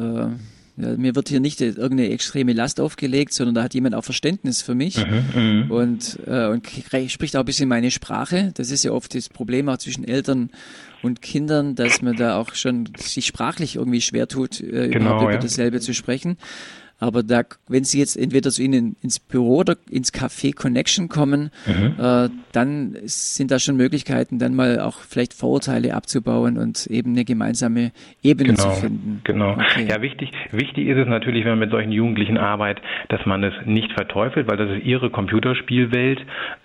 mir wird hier nicht irgendeine extreme Last aufgelegt, sondern da hat jemand auch Verständnis für mich und spricht auch ein bisschen meine Sprache. Das ist ja oft das Problem auch zwischen Eltern und Kindern, dass man da auch schon sich sprachlich irgendwie schwer tut, überhaupt über dasselbe zu sprechen. Aber wenn Sie jetzt entweder zu Ihnen ins Büro oder ins Café Connection kommen, dann sind da schon Möglichkeiten, dann mal auch vielleicht Vorurteile abzubauen und eben eine gemeinsame Ebene zu finden. Genau. Okay. Ja, wichtig ist es natürlich, wenn man mit solchen Jugendlichen arbeitet, dass man es nicht verteufelt, weil das ist ihre Computerspielwelt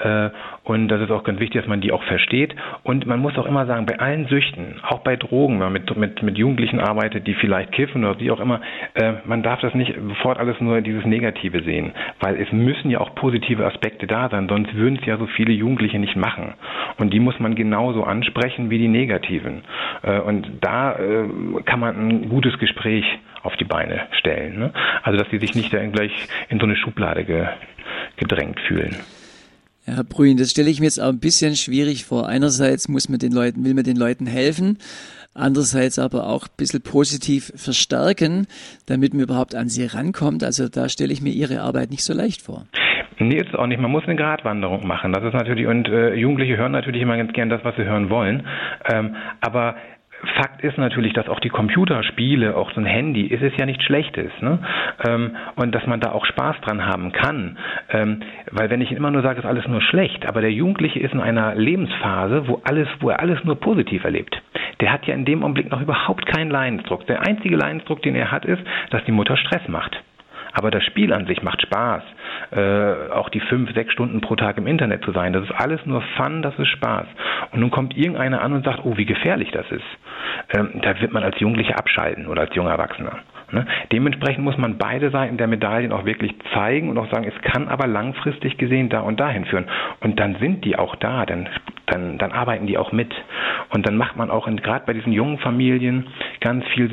und das ist auch ganz wichtig, dass man die auch versteht. Und man muss auch immer sagen, bei allen Süchten, auch bei Drogen, wenn man mit Jugendlichen arbeitet, die vielleicht kiffen oder wie auch immer, man darf das nicht sofort alles nur dieses Negative sehen, weil es müssen ja auch positive Aspekte da sein, sonst würden es ja so viele Jugendliche nicht machen. Und die muss man genauso ansprechen wie die negativen. Und da kann man ein gutes Gespräch auf die Beine stellen. Ne? Also dass sie sich nicht gleich in so eine Schublade gedrängt fühlen. Ja, Herr Brüin, das stelle ich mir jetzt auch ein bisschen schwierig vor. Einerseits will man den Leuten helfen, andererseits aber auch ein bisschen positiv verstärken, damit man überhaupt an sie rankommt. Also da stelle ich mir Ihre Arbeit nicht so leicht vor. Nee, ist auch nicht. Man muss eine Gratwanderung machen. Das ist natürlich, und Jugendliche hören natürlich immer ganz gern das, was sie hören wollen. Aber Fakt ist natürlich, dass auch die Computerspiele, auch so ein Handy, ist es ja nichts Schlechtes, ne? Und dass man da auch Spaß dran haben kann. Weil wenn ich immer nur sage, ist alles nur schlecht, aber der Jugendliche ist in einer Lebensphase, wo er alles nur positiv erlebt. Der hat ja in dem Augenblick noch überhaupt keinen Leidensdruck. Der einzige Leidensdruck, den er hat, ist, dass die Mutter Stress macht. Aber das Spiel an sich macht Spaß. Auch die 5-6 Stunden pro Tag im Internet zu sein, das ist alles nur Fun, das ist Spaß. Und nun kommt irgendeiner an und sagt, oh, wie gefährlich das ist. Da wird man als Jugendlicher abschalten oder als junger Erwachsener. Ne? Dementsprechend muss man beide Seiten der Medaillen auch wirklich zeigen und auch sagen, es kann aber langfristig gesehen da und dahin führen. Und dann sind die auch da, dann arbeiten die auch mit. Und dann macht man auch gerade bei diesen jungen Familien ganz viel so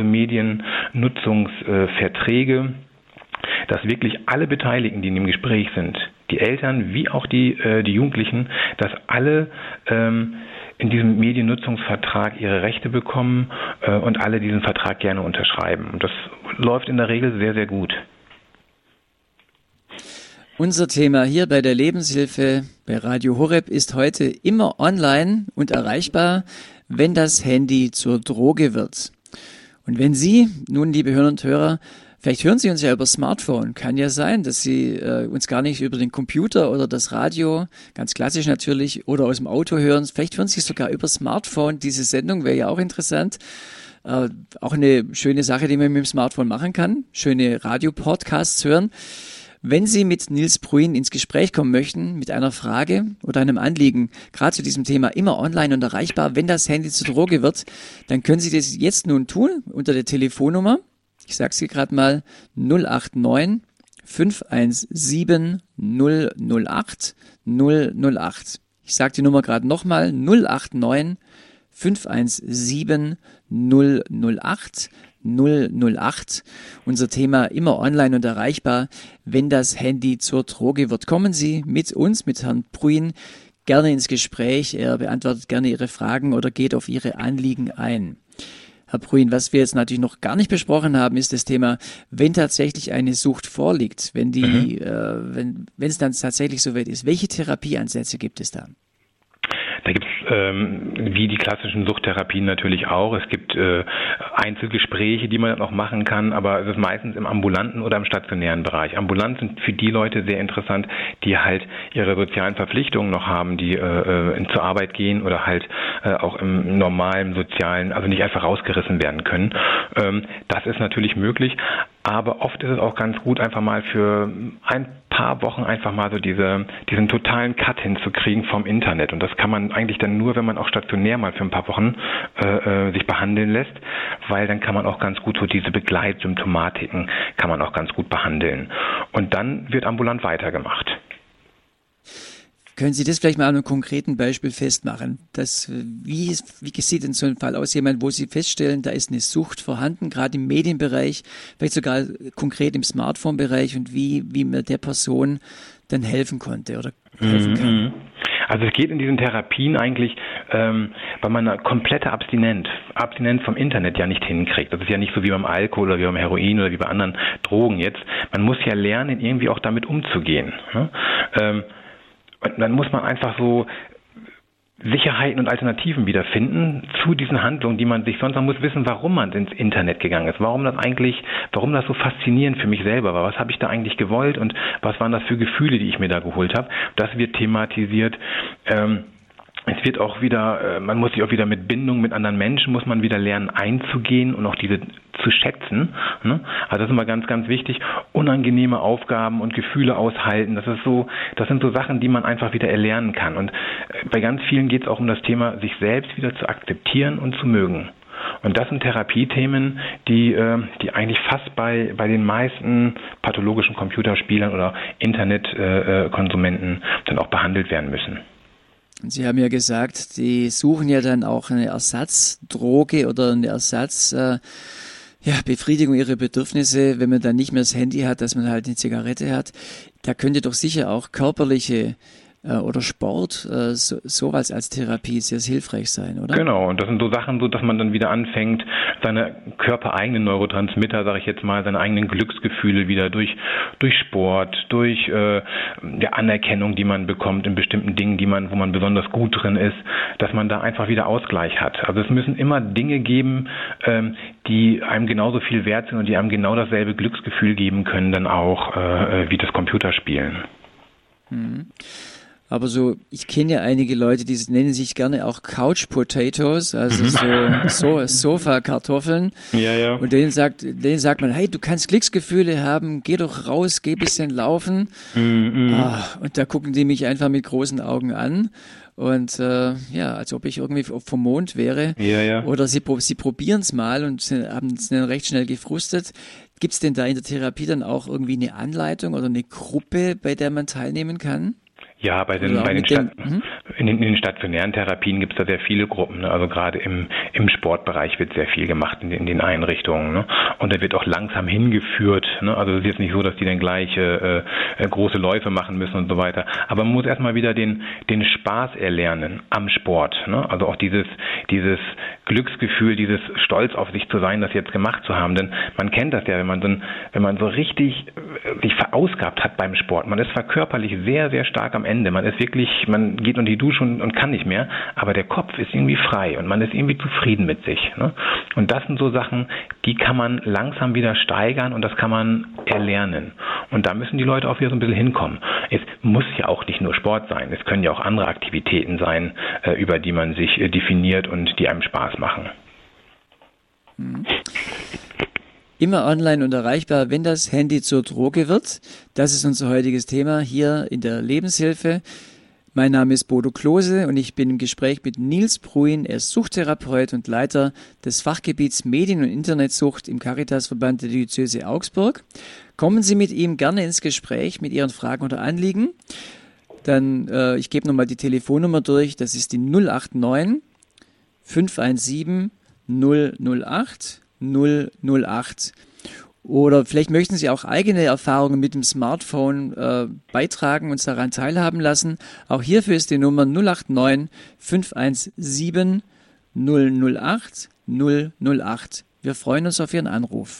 Mediennutzungsverträge, dass wirklich alle Beteiligten, die in dem Gespräch sind, die Eltern wie auch die Jugendlichen, dass alle in diesem Mediennutzungsvertrag ihre Rechte bekommen und alle diesen Vertrag gerne unterschreiben. Und das läuft in der Regel sehr, sehr gut. Unser Thema hier bei der Lebenshilfe bei Radio Horeb ist heute immer online und erreichbar, wenn das Handy zur Droge wird. Und wenn Sie, nun liebe Hörer und Hörer, vielleicht hören Sie uns ja über Smartphone. Kann ja sein, dass Sie uns gar nicht über den Computer oder das Radio, ganz klassisch natürlich, oder aus dem Auto hören. Vielleicht hören Sie sogar über Smartphone. Diese Sendung wäre ja auch interessant. Auch eine schöne Sache, die man mit dem Smartphone machen kann. Schöne Radio-Podcasts hören. Wenn Sie mit Nils Brüin ins Gespräch kommen möchten, mit einer Frage oder einem Anliegen, gerade zu diesem Thema immer online und erreichbar, wenn das Handy zur Droge wird, dann können Sie das jetzt nun tun unter der Telefonnummer. Ich sage sie gerade mal 089 517 008 008. Ich sage die Nummer gerade nochmal 089 517 008 008. Unser Thema immer online und erreichbar, wenn das Handy zur Droge wird. Kommen Sie mit uns, mit Herrn Brüin, gerne ins Gespräch. Er beantwortet gerne Ihre Fragen oder geht auf Ihre Anliegen ein. Herr Pruin, was wir jetzt natürlich noch gar nicht besprochen haben, ist das Thema, wenn tatsächlich eine Sucht vorliegt, wenn es dann tatsächlich soweit ist. Welche Therapieansätze gibt es da? Da gibt es wie die klassischen Suchttherapien natürlich auch. Es gibt Einzelgespräche, die man dann auch machen kann, aber es ist meistens im ambulanten oder im stationären Bereich. Ambulant sind für die Leute sehr interessant, die halt ihre sozialen Verpflichtungen noch haben, die zur Arbeit gehen oder halt auch im normalen sozialen, also nicht einfach rausgerissen werden können. Das ist natürlich möglich, aber oft ist es auch ganz gut, einfach mal für ein paar Wochen einfach mal so diesen totalen Cut hinzukriegen vom Internet. Und das kann man eigentlich dann nur, wenn man auch stationär mal für ein paar Wochen sich behandeln lässt, weil dann kann man auch ganz gut so diese Begleitsymptomatiken kann man auch ganz gut behandeln. Und dann wird ambulant weitergemacht. Können Sie das vielleicht mal an einem konkreten Beispiel festmachen? Wie sieht denn so ein Fall aus? Jemand, wo Sie feststellen, da ist eine Sucht vorhanden, gerade im Medienbereich, vielleicht sogar konkret im Smartphone-Bereich und wie man der Person dann helfen konnte oder helfen kann? Also es geht in diesen Therapien eigentlich, weil man eine komplette Abstinenz vom Internet ja nicht hinkriegt. Das ist ja nicht so wie beim Alkohol oder wie beim Heroin oder wie bei anderen Drogen jetzt. Man muss ja lernen, irgendwie auch damit umzugehen. Und dann muss man einfach so Sicherheiten und Alternativen wiederfinden zu diesen Handlungen, die man muss wissen, warum man ins Internet gegangen ist, warum das so faszinierend für mich selber war, was habe ich da eigentlich gewollt und was waren das für Gefühle, die ich mir da geholt habe. Das wird thematisiert. Es wird auch wieder, man muss sich auch wieder mit Bindung mit anderen Menschen, muss man wieder lernen einzugehen und auch diese zu schätzen. Ne? Also das ist immer ganz, ganz wichtig. Unangenehme Aufgaben und Gefühle aushalten, das sind so Sachen, die man einfach wieder erlernen kann. Und bei ganz vielen geht es auch um das Thema, sich selbst wieder zu akzeptieren und zu mögen. Und das sind Therapiethemen, die eigentlich fast bei den meisten pathologischen Computerspielern oder Internetkonsumenten dann auch behandelt werden müssen. Sie haben ja gesagt, die suchen ja dann auch eine Ersatzdroge oder eine Befriedigung ihrer Bedürfnisse, wenn man dann nicht mehr das Handy hat, dass man halt eine Zigarette hat. Da könnte doch sicher auch körperliche oder Sport sowas als Therapie sehr hilfreich sein, oder? Genau, und das sind so Sachen, so dass man dann wieder anfängt, seine körpereigenen Neurotransmitter, sage ich jetzt mal, seine eigenen Glücksgefühle wieder durch Sport, durch Anerkennung, die man bekommt in bestimmten Dingen, wo man besonders gut drin ist, dass man da einfach wieder Ausgleich hat. Also es müssen immer Dinge geben, die einem genauso viel wert sind und die einem genau dasselbe Glücksgefühl geben können, dann auch wie das Computerspielen. Mhm. Aber ich kenne ja einige Leute, die nennen sich gerne auch Couch Potatoes, also Sofa-Kartoffeln. Ja. Und denen sagt man, hey, du kannst Glücksgefühle haben, geh doch raus, geh ein bisschen laufen. Und da gucken die mich einfach mit großen Augen an. Und als ob ich irgendwie vom Mond wäre. Ja. Oder sie probieren es mal und sind recht schnell gefrustet. Gibt es denn da in der Therapie dann auch irgendwie eine Anleitung oder eine Gruppe, bei der man teilnehmen kann? Ja, in den stationären Therapien gibt es da sehr viele Gruppen. Ne? Also gerade im Sportbereich wird sehr viel gemacht in den Einrichtungen. Ne? Und da wird auch langsam hingeführt. Ne? Also es ist jetzt nicht so, dass die dann gleich große Läufe machen müssen und so weiter. Aber man muss erstmal wieder den Spaß erlernen am Sport. Ne? Also auch dieses Glücksgefühl, dieses Stolz auf sich zu sein, das jetzt gemacht zu haben. Denn man kennt das ja, wenn man so richtig sich verausgabt hat beim Sport. Man ist körperlich sehr, sehr stark am Ende. Man geht unter die Dusche und kann nicht mehr, aber der Kopf ist irgendwie frei und man ist irgendwie zufrieden mit sich. Ne? Und das sind so Sachen, die kann man langsam wieder steigern und das kann man erlernen. Und da müssen die Leute auch wieder so ein bisschen hinkommen. Es muss ja auch nicht nur Sport sein, es können ja auch andere Aktivitäten sein, über die man sich definiert und die einem Spaß machen. Immer online und erreichbar, wenn das Handy zur Droge wird. Das ist unser heutiges Thema hier in der Lebenshilfe. Mein Name ist Bodo Klose und ich bin im Gespräch mit Nils Pruin. Er ist Suchttherapeut und Leiter des Fachgebiets Medien- und Internetsucht im Caritasverband der Diözese Augsburg. Kommen Sie mit ihm gerne ins Gespräch mit Ihren Fragen oder Anliegen. Dann, ich gebe nochmal die Telefonnummer durch. Das ist die 089 517 008 008. Oder vielleicht möchten Sie auch eigene Erfahrungen mit dem Smartphone beitragen, uns daran teilhaben lassen. Auch hierfür ist die Nummer 089 517 008 008. Wir freuen uns auf Ihren Anruf.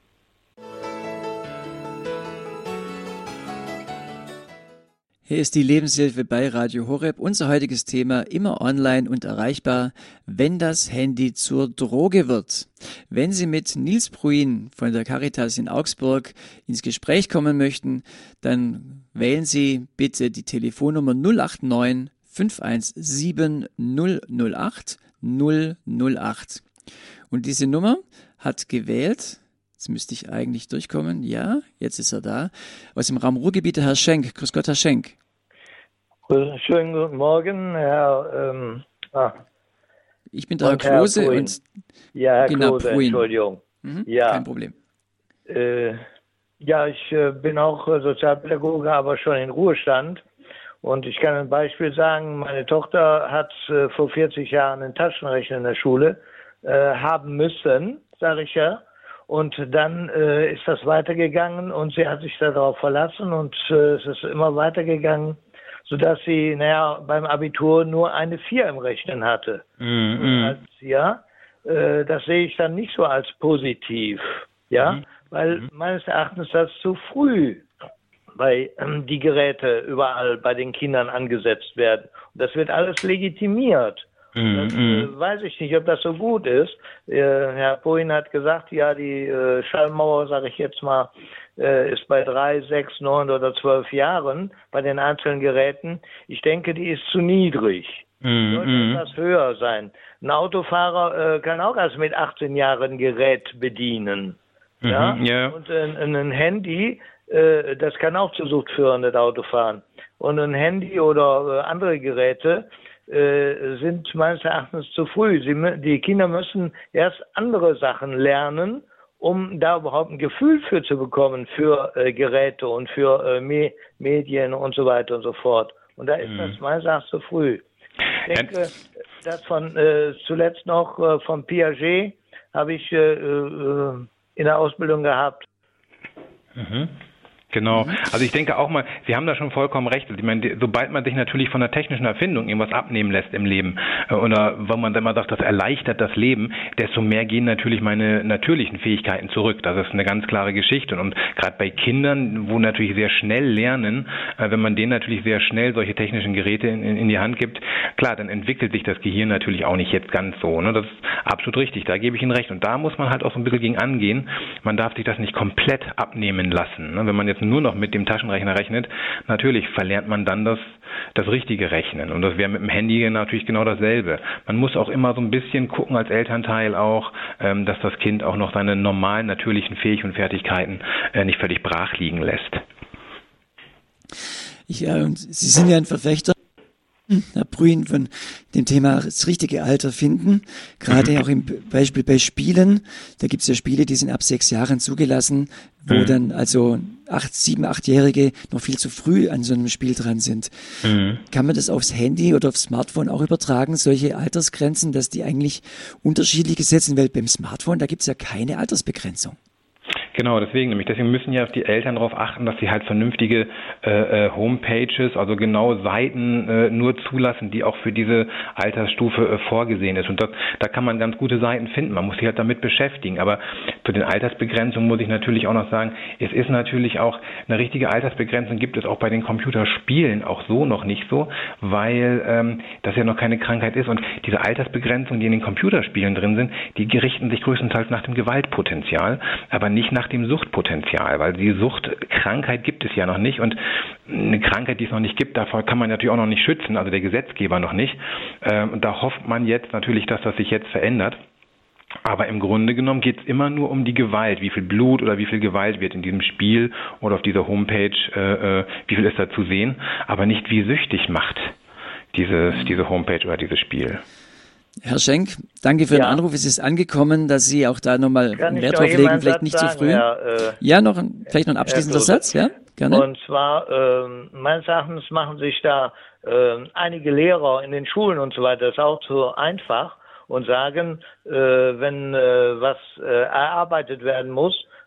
Hier ist die Lebenshilfe bei Radio Horeb. Unser heutiges Thema: immer online und erreichbar, wenn das Handy zur Droge wird. Wenn Sie mit Nils Pruin von der Caritas in Augsburg ins Gespräch kommen möchten, dann wählen Sie bitte die Telefonnummer 089 517 008 008. Und diese Nummer hat gewählt, jetzt müsste ich eigentlich durchkommen, ja, jetzt ist er da, aus dem Raum Ruhrgebiet, der Herr Schenk. Grüß Gott, Herr Schenk. Schönen guten Morgen, Herr. Ich bin der Herr Klose Herr und ja, Herr genau, Klose, Pruin. Entschuldigung. Ja, Kein Problem. Ja, ich bin auch Sozialpädagoge, aber schon in Ruhestand. Und ich kann ein Beispiel sagen, meine Tochter hat vor 40 Jahren einen Taschenrechner in der Schule haben müssen, sage ich ja. Und dann ist das weitergegangen und sie hat sich darauf verlassen und es ist immer weitergegangen, sodass sie, beim Abitur nur eine 4 im Rechnen hatte. Das sehe ich dann nicht so als positiv, weil meines Erachtens das zu früh bei die Geräte überall bei den Kindern angesetzt werden. Und das wird alles legitimiert. Das weiß ich nicht, ob das so gut ist. Herr Pruin hat gesagt, ja, die Schallmauer, sage ich jetzt mal, ist bei 3, 6, 9 oder 12 Jahren bei den einzelnen Geräten. Ich denke, die ist zu niedrig. Sollte etwas höher sein. Ein Autofahrer kann auch erst mit 18 Jahren ein Gerät bedienen. Und ein Handy, das kann auch zur Sucht führen, das Autofahren. Und ein Handy oder andere Geräte sind meines Erachtens zu früh. Die Kinder müssen erst andere Sachen lernen, um da überhaupt ein Gefühl für zu bekommen, für Geräte und für Medien und so weiter und so fort. Und da ist das meines Erachtens zu früh. Ich denke, das zuletzt noch von Piaget habe ich in der Ausbildung gehabt. Genau. Also ich denke auch mal, Sie haben da schon vollkommen recht. Ich meine, sobald man sich natürlich von der technischen Erfindung irgendwas abnehmen lässt im Leben oder wenn man dann mal sagt, das erleichtert das Leben, desto mehr gehen natürlich meine natürlichen Fähigkeiten zurück. Das ist eine ganz klare Geschichte. Und gerade bei Kindern, wo natürlich sehr schnell lernen, wenn man denen natürlich sehr schnell solche technischen Geräte in die Hand gibt, klar, dann entwickelt sich das Gehirn natürlich auch nicht jetzt ganz so. Ne? Das ist absolut richtig. Da gebe ich Ihnen recht. Und da muss man halt auch so ein bisschen gegen angehen. Man darf sich das nicht komplett abnehmen lassen. Ne? Wenn man jetzt nur noch mit dem Taschenrechner rechnet, natürlich verlernt man dann das richtige Rechnen. Und das wäre mit dem Handy natürlich genau dasselbe. Man muss auch immer so ein bisschen gucken als Elternteil auch, dass das Kind auch noch seine normalen, natürlichen Fähigkeiten und Fertigkeiten nicht völlig brach liegen lässt. Und Sie sind ja ein Verfechter, Herr Pruin, von dem Thema das richtige Alter finden. Gerade auch im Beispiel bei Spielen. Da gibt es ja Spiele, die sind ab 6 Jahren zugelassen, wo dann also 7-, 8-Jährige noch viel zu früh an so einem Spiel dran sind. Kann man das aufs Handy oder aufs Smartphone auch übertragen, solche Altersgrenzen, dass die eigentlich unterschiedlich gesetzt sind? Weil beim Smartphone, da gibt es ja keine Altersbegrenzung. Genau, deswegen müssen ja die Eltern darauf achten, dass sie halt vernünftige Homepages, also genau Seiten nur zulassen, die auch für diese Altersstufe vorgesehen ist. Und da kann man ganz gute Seiten finden. Man muss sich halt damit beschäftigen. Aber zu den Altersbegrenzungen muss ich natürlich auch noch sagen, es ist natürlich auch eine richtige Altersbegrenzung gibt es auch bei den Computerspielen auch so noch nicht so, weil das ja noch keine Krankheit ist. Und diese Altersbegrenzungen, die in den Computerspielen drin sind, die richten sich größtenteils nach dem Gewaltpotenzial, aber nicht nach dem Suchtpotenzial, weil die Suchtkrankheit gibt es ja noch nicht und eine Krankheit, die es noch nicht gibt, davor kann man natürlich auch noch nicht schützen, also der Gesetzgeber noch nicht. Und da hofft man jetzt natürlich, dass das sich jetzt verändert. Aber im Grunde genommen geht es immer nur um die Gewalt, wie viel Blut oder wie viel Gewalt wird in diesem Spiel oder auf dieser Homepage, wie viel ist da zu sehen, aber nicht wie süchtig macht diese Homepage oder dieses Spiel. Herr Schenk, danke für den Anruf. Es ist angekommen, dass Sie auch da nochmal einen Wert drauf legen, vielleicht nicht zu früh. Vielleicht noch ein abschließender Satz, ja? Gerne. Und zwar, meines Erachtens machen sich da einige Lehrer in den Schulen und so weiter das auch zu einfach und sagen, wenn was erarbeitet werden muss,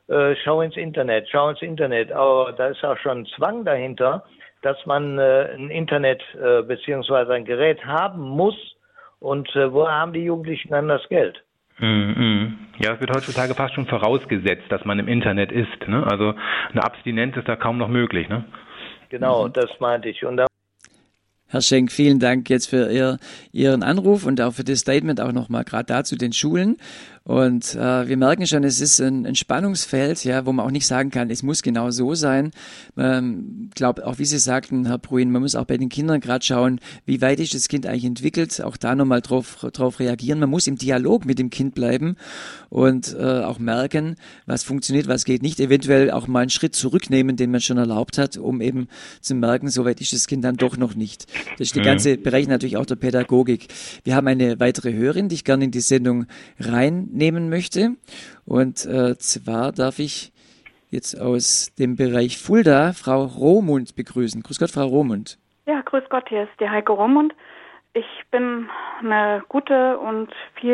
schau ins Internet. Aber da ist auch schon ein Zwang dahinter, dass man ein Internet beziehungsweise ein Gerät haben muss. Und woher haben die Jugendlichen dann das Geld? Ja, es wird heutzutage fast schon vorausgesetzt, dass man im Internet ist. Ne? Also eine Abstinenz ist da kaum noch möglich. Ne? Genau, das meinte ich. Und Herr Schenk, vielen Dank jetzt für Ihren Anruf und auch für das Statement auch nochmal gerade dazu den Schulen. Und wir merken schon, es ist ein Spannungsfeld, ja, wo man auch nicht sagen kann, es muss genau so sein. Ich glaube, auch wie Sie sagten, Herr Bruin, man muss auch bei den Kindern gerade schauen, wie weit ist das Kind eigentlich entwickelt, auch da nochmal drauf reagieren. Man muss im Dialog mit dem Kind bleiben und auch merken, was funktioniert, was geht nicht. Eventuell auch mal einen Schritt zurücknehmen, den man schon erlaubt hat, um eben zu merken, so weit ist das Kind dann doch noch nicht. Das ist der ganze Bereich natürlich auch der Pädagogik. Wir haben eine weitere Hörerin, die ich gerne in die Sendung reinnehmen möchte. Und zwar darf ich jetzt aus dem Bereich Fulda Frau Rohmund begrüßen. Grüß Gott, Frau Rohmund. Ja, grüß Gott, hier ist die Heike Rohmund. Ich bin eine gute und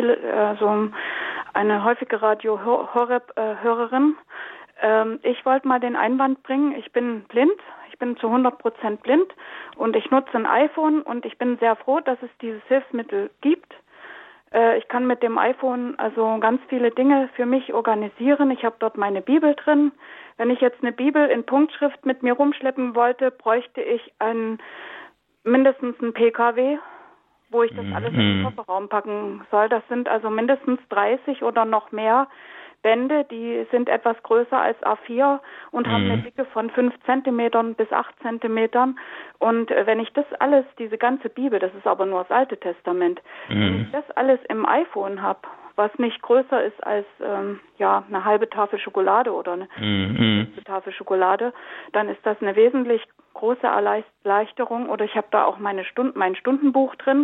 eine häufige Radio-Horeb-Hörerin. Ich wollte mal den Einwand bringen, ich bin blind. Ich bin zu 100% blind und ich nutze ein iPhone und ich bin sehr froh, dass es dieses Hilfsmittel gibt. Ich kann mit dem iPhone also ganz viele Dinge für mich organisieren. Ich habe dort meine Bibel drin. Wenn ich jetzt eine Bibel in Punktschrift mit mir rumschleppen wollte, bräuchte ich mindestens einen PKW, wo ich das alles in den Kofferraum packen soll. Das sind also mindestens 30 oder noch mehr Bände, die sind etwas größer als A4 und haben eine Dicke von 5 Zentimetern bis 8 Zentimetern. Und wenn ich das alles, diese ganze Bibel, das ist aber nur das Alte Testament, wenn ich das alles im iPhone habe, was nicht größer ist als eine halbe Tafel Schokolade oder eine Tafel Schokolade, dann ist das eine wesentlich große Erleichterung. Oder ich habe da auch mein Stundenbuch drin.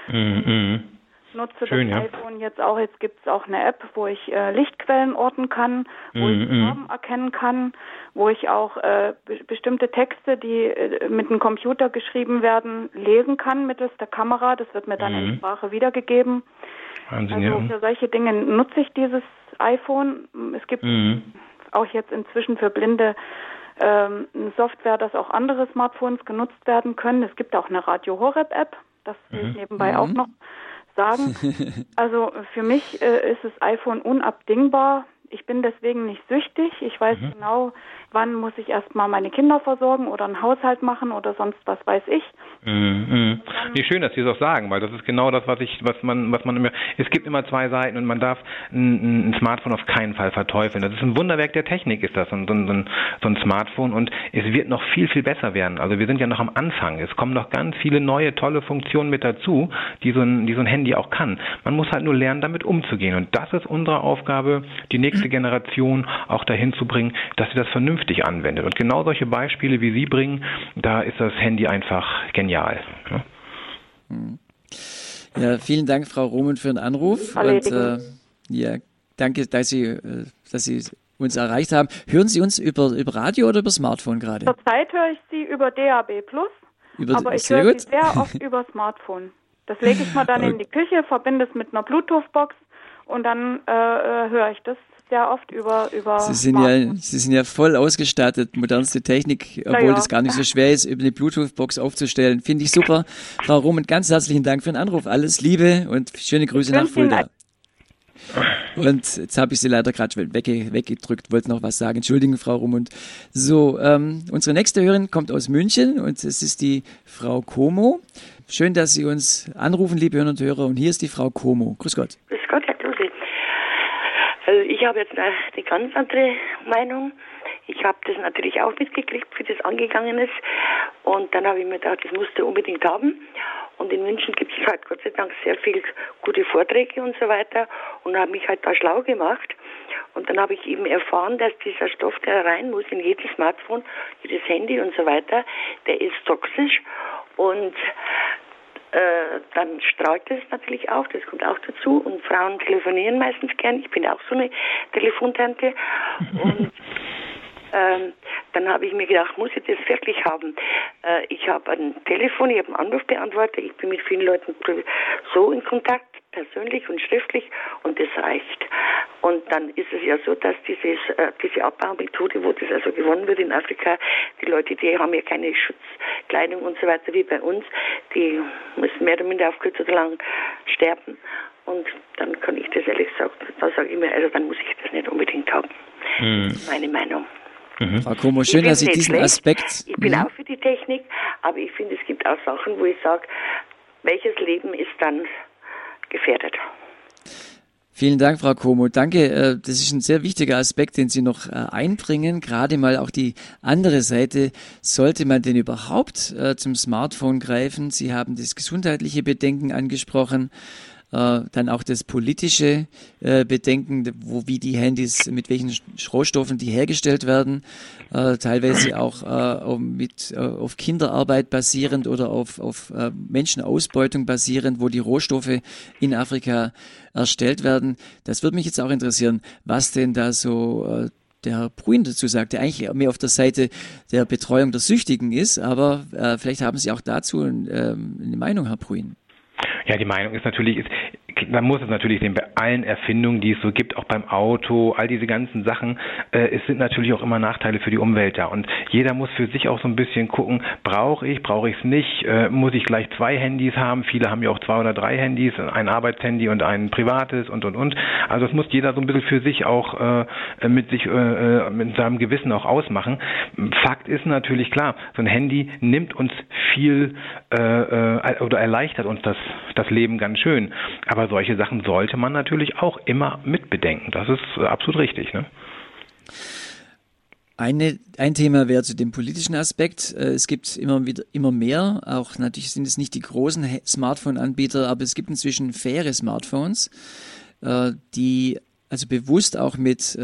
Nutze Schön, das iPhone jetzt auch. Jetzt gibt es auch eine App, wo ich Lichtquellen orten kann, wo ich Farben erkennen kann, wo ich auch bestimmte Texte, die mit dem Computer geschrieben werden, lesen kann mittels der Kamera. Das wird mir dann in Sprache wiedergegeben. Wahnsinn, also für solche Dinge nutze ich dieses iPhone. Es gibt auch jetzt inzwischen für Blinde eine Software, dass auch andere Smartphones genutzt werden können. Es gibt auch eine Radio Horeb App. Das will ich nebenbei auch noch sagen. Also für mich ist das iPhone unabdingbar. Ich bin deswegen nicht süchtig. Ich weiß genau, wann muss ich erstmal meine Kinder versorgen oder einen Haushalt machen oder sonst was weiß ich. Nee, schön, dass Sie das auch sagen, weil das ist genau das, was man immer, es gibt immer zwei Seiten und man darf ein Smartphone auf keinen Fall verteufeln. Das ist ein Wunderwerk der Technik, ist das, so ein Smartphone, und es wird noch viel, viel besser werden. Also wir sind ja noch am Anfang. Es kommen noch ganz viele neue, tolle Funktionen mit dazu, die so ein Handy auch kann. Man muss halt nur lernen, damit umzugehen, und das ist unsere Aufgabe, die nächste Generation auch dahin zu bringen, dass sie das vernünftig anwendet. Und genau solche Beispiele, wie Sie bringen, da ist das Handy einfach genial. Ja, vielen Dank, Frau Rohmund, für den Anruf. Und danke, dass Sie uns erreicht haben. Hören Sie uns über Radio oder über Smartphone gerade? Zurzeit höre ich Sie über DAB+, aber ich höre Sie sehr oft über Smartphone. Das lege ich mal dann in die Küche, verbinde es mit einer Bluetooth-Box und dann höre ich das sehr oft über Sie sind ja voll ausgestattet, modernste Technik, obwohl das gar nicht so schwer ist, über eine Bluetooth-Box aufzustellen. Finde ich super. Frau Rohmund, ganz herzlichen Dank für den Anruf. Alles Liebe und schöne Grüße nach Fulda. Und jetzt habe ich Sie leider gerade weggedrückt, wollte noch was sagen. Entschuldigen, Frau Rohmund. So, unsere nächste Hörerin kommt aus München und es ist die Frau Como. Schön, dass Sie uns anrufen, liebe Hörer und Hörer. Und hier ist die Frau Como. Grüß Gott. Grüß Gott, Herr Klose. Also ich habe jetzt eine ganz andere Meinung. Ich habe das natürlich auch mitgekriegt, wie das angegangen ist. Und dann habe ich mir gedacht, das musst du unbedingt haben. Und in München gibt es halt Gott sei Dank sehr viele gute Vorträge und so weiter. Und habe mich halt da schlau gemacht. Und dann habe ich eben erfahren, dass dieser Stoff, der rein muss in jedes Smartphone, jedes Handy und so weiter, der ist toxisch. Und dann strahlt das natürlich auch, das kommt auch dazu. Und Frauen telefonieren meistens gern. Ich bin auch so eine Telefontante. Und dann habe ich mir gedacht, muss ich das wirklich haben? Ich habe ein Telefon, ich habe einen Anrufbeantworter, ich bin mit vielen Leuten so in Kontakt, persönlich und schriftlich, und das reicht. Und dann ist es ja so, dass diese Abbaumethode, wo das also gewonnen wird in Afrika, die Leute, die haben ja keine Schutzkleidung und so weiter wie bei uns, die müssen mehr oder minder auf kurz oder lang sterben. Und dann kann ich das ehrlich sagen, da sage ich mir, also dann muss ich das nicht unbedingt haben. Das ist meine Meinung. Frau Como, schön, dass Sie diesen Aspekt... Ich bin auch für die Technik, aber ich finde, es gibt auch Sachen, wo ich sage, welches Leben ist dann gefährdet. Vielen Dank, Frau Como. Danke. Das ist ein sehr wichtiger Aspekt, den Sie noch einbringen. Gerade mal auch die andere Seite. Sollte man denn überhaupt zum Smartphone greifen? Sie haben das gesundheitliche Bedenken angesprochen. Dann auch das politische Bedenken, wie die Handys, mit welchen Rohstoffen die hergestellt werden, teilweise auch auf Kinderarbeit basierend oder auf Menschenausbeutung basierend, wo die Rohstoffe in Afrika erstellt werden. Das würde mich jetzt auch interessieren, was denn da so der Herr Pruin dazu sagt, der eigentlich mehr auf der Seite der Betreuung der Süchtigen ist, aber vielleicht haben Sie auch dazu eine Meinung, Herr Pruin. Ja, die Meinung ist natürlich, man muss es natürlich sehen, bei allen Erfindungen, die es so gibt, auch beim Auto, all diese ganzen Sachen, es sind natürlich auch immer Nachteile für die Umwelt da. Und jeder muss für sich auch so ein bisschen gucken, brauche ich es nicht, muss ich gleich 2 Handys haben? Viele haben ja auch 2 oder 3 Handys, ein Arbeitshandy und ein privates und. Also das muss jeder so ein bisschen für sich auch mit seinem Gewissen auch ausmachen. Fakt ist natürlich klar, so ein Handy nimmt uns viel oder erleichtert uns das Leben ganz schön. Aber solche Sachen sollte man natürlich auch immer mitbedenken. Das ist absolut richtig, ne? Ein Thema wäre zu dem politischen Aspekt. Es gibt immer mehr, auch natürlich sind es nicht die großen Smartphone-Anbieter, aber es gibt inzwischen faire Smartphones, die also bewusst auch mit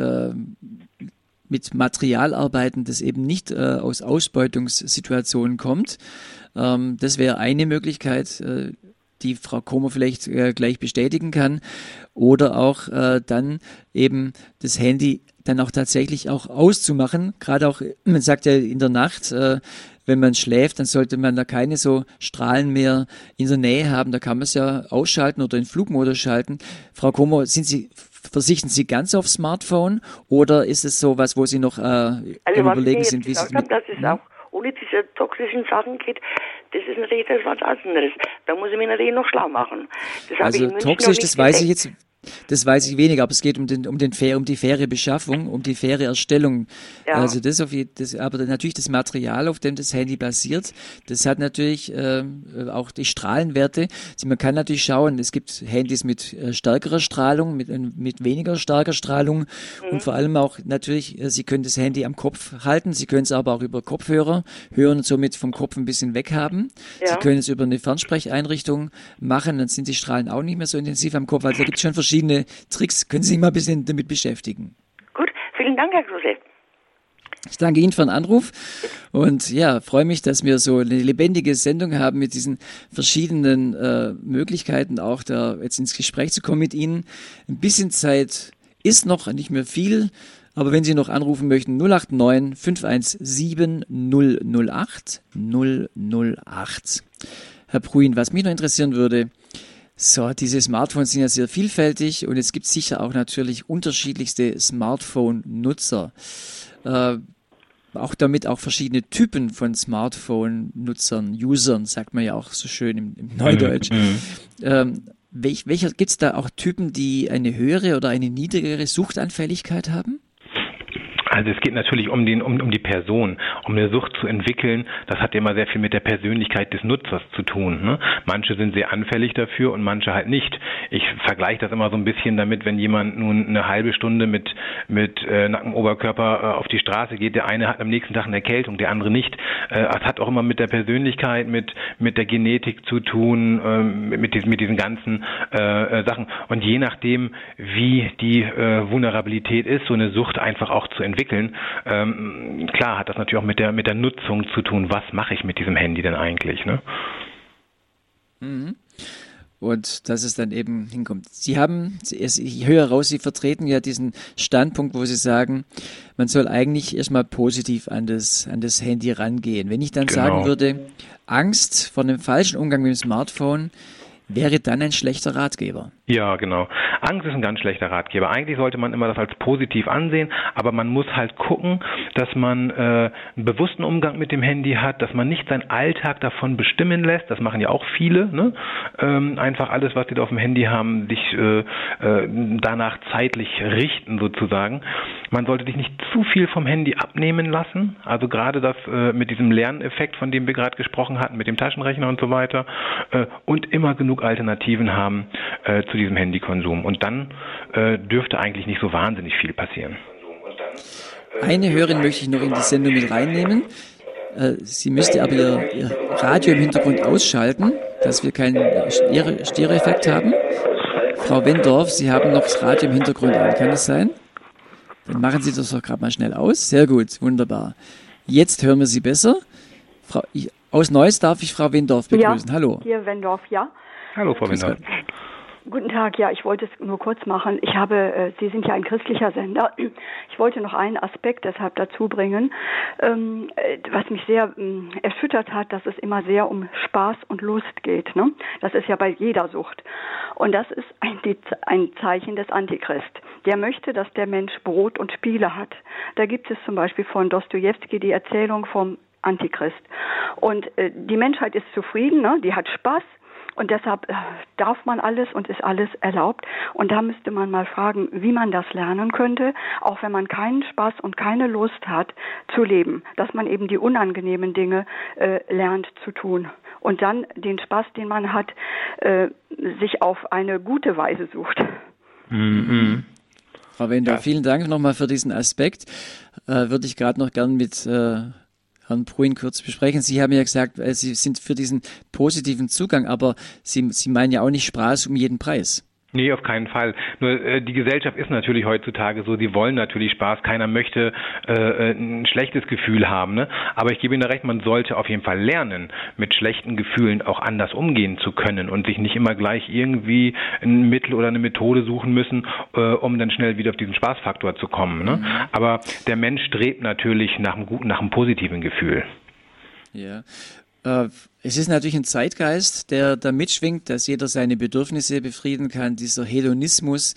Material arbeiten, das eben nicht aus Ausbeutungssituationen kommt. Das wäre eine Möglichkeit, die Frau Como vielleicht gleich bestätigen kann, oder auch dann eben das Handy dann auch tatsächlich auch auszumachen. Gerade auch, man sagt ja in der Nacht, wenn man schläft, dann sollte man da keine so Strahlen mehr in der Nähe haben. Da kann man es ja ausschalten oder in Flugmodus schalten. Frau Como, verzichten Sie ganz aufs Smartphone oder ist es so was, wo Sie noch überlegen sind, wie Sie dass es auch ohne diese toxischen Sachen geht, das ist natürlich was anderes. Da muss ich mich natürlich noch schlau machen. Also toxisch, das weiß ich jetzt. Das weiß ich weniger, aber es geht um die faire Beschaffung, um die faire Erstellung. Ja. Also aber natürlich das Material, auf dem das Handy basiert, das hat natürlich auch die Strahlenwerte. Man kann natürlich schauen, es gibt Handys mit stärkerer Strahlung, mit weniger starker Strahlung und vor allem auch natürlich, Sie können das Handy am Kopf halten, Sie können es aber auch über Kopfhörer hören und somit vom Kopf ein bisschen weghaben. Ja. Sie können es über eine Fernsprecheinrichtung machen, dann sind die Strahlen auch nicht mehr so intensiv am Kopf. Also da gibt es schon verschiedene Tricks. Können Sie sich mal ein bisschen damit beschäftigen. Gut, vielen Dank, Herr Kruse. Ich danke Ihnen für den Anruf und ja, freue mich, dass wir so eine lebendige Sendung haben mit diesen verschiedenen Möglichkeiten, auch da jetzt ins Gespräch zu kommen mit Ihnen. Ein bisschen Zeit ist noch, nicht mehr viel, aber wenn Sie noch anrufen möchten, 089 517 008 008. Herr Pruin, was mich noch interessieren würde, so, diese Smartphones sind ja sehr vielfältig und es gibt sicher auch natürlich unterschiedlichste Smartphone-Nutzer. Auch damit auch verschiedene Typen von Smartphone-Nutzern, Usern, sagt man ja auch so schön im Neudeutsch. Gibt es da auch Typen, die eine höhere oder eine niedrigere Suchtanfälligkeit haben? Also es geht natürlich um die Person, um eine Sucht zu entwickeln. Das hat ja immer sehr viel mit der Persönlichkeit des Nutzers zu tun. Ne? Manche sind sehr anfällig dafür und manche halt nicht. Ich vergleiche das immer so ein bisschen damit, wenn jemand nun eine halbe Stunde mit nacktem Oberkörper auf die Straße geht. Der eine hat am nächsten Tag eine Erkältung, der andere nicht. Es hat auch immer mit der Persönlichkeit, mit der Genetik zu tun, mit diesen ganzen Sachen. Und je nachdem, wie die Vulnerabilität ist, so eine Sucht einfach auch zu entwickeln. Klar hat das natürlich auch mit der Nutzung zu tun. Was mache ich mit diesem Handy denn eigentlich? Ne? Und dass es dann eben hinkommt. Ich höre raus, Sie vertreten ja diesen Standpunkt, wo Sie sagen, man soll eigentlich erstmal positiv an das Handy rangehen. Wenn ich dann sagen würde, Angst vor einem falschen Umgang mit dem Smartphone wäre dann ein schlechter Ratgeber. Ja, genau. Angst ist ein ganz schlechter Ratgeber. Eigentlich sollte man immer das als positiv ansehen, aber man muss halt gucken, dass man einen bewussten Umgang mit dem Handy hat, dass man nicht seinen Alltag davon bestimmen lässt. Das machen ja auch viele, ne? Einfach alles, was die da auf dem Handy haben, sich danach zeitlich richten sozusagen. Man sollte sich nicht zu viel vom Handy abnehmen lassen. Also gerade das mit diesem Lerneffekt, von dem wir gerade gesprochen hatten, mit dem Taschenrechner und so weiter. Und immer genug Alternativen haben zu diesem Handykonsum. Und dann dürfte eigentlich nicht so wahnsinnig viel passieren. Eine Hörerin möchte ich noch in die Sendung mit reinnehmen. Sie müsste aber ihr Radio im Hintergrund ausschalten, dass wir keinen Stereoeffekt haben. Frau Wendorf, Sie haben noch das Radio im Hintergrund an. Kann das sein? Dann machen Sie das doch gerade mal schnell aus. Sehr gut, wunderbar. Jetzt hören wir Sie besser. Aus Neuss darf ich Frau Wendorf begrüßen. Ja, hallo. Hier Wendorf, ja. Hallo, Frau Wendorf. Guten Tag, ja, ich wollte es nur kurz machen. Sie sind ja ein christlicher Sender. Ich wollte noch einen Aspekt deshalb dazu bringen, was mich sehr erschüttert hat, dass es immer sehr um Spaß und Lust geht. Ne? Das ist ja bei jeder Sucht. Und das ist ein Zeichen des Antichrist. Der möchte, dass der Mensch Brot und Spiele hat. Da gibt es zum Beispiel von Dostojewski die Erzählung vom Antichrist. Und die Menschheit ist zufrieden, ne? Die hat Spaß. Und deshalb darf man alles und ist alles erlaubt. Und da müsste man mal fragen, wie man das lernen könnte, auch wenn man keinen Spaß und keine Lust hat, zu leben. Dass man eben die unangenehmen Dinge lernt zu tun. Und dann den Spaß, den man hat, sich auf eine gute Weise sucht. Mhm. Frau Wendorf, vielen Dank nochmal für diesen Aspekt. Würde ich gerade noch gern mit Herrn Pruin kurz besprechen. Sie haben ja gesagt, Sie sind für diesen positiven Zugang, aber Sie meinen ja auch nicht Spaß um jeden Preis. Nee, auf keinen Fall. Nur die Gesellschaft ist natürlich heutzutage so, die wollen natürlich Spaß, keiner möchte ein schlechtes Gefühl haben, ne? Aber ich gebe Ihnen recht, man sollte auf jeden Fall lernen, mit schlechten Gefühlen auch anders umgehen zu können und sich nicht immer gleich irgendwie ein Mittel oder eine Methode suchen müssen, um dann schnell wieder auf diesen Spaßfaktor zu kommen, ne? Aber der Mensch strebt natürlich nach einem positiven Gefühl. Ja. Es ist natürlich ein Zeitgeist, der da mitschwingt, dass jeder seine Bedürfnisse befrieden kann, dieser Hedonismus,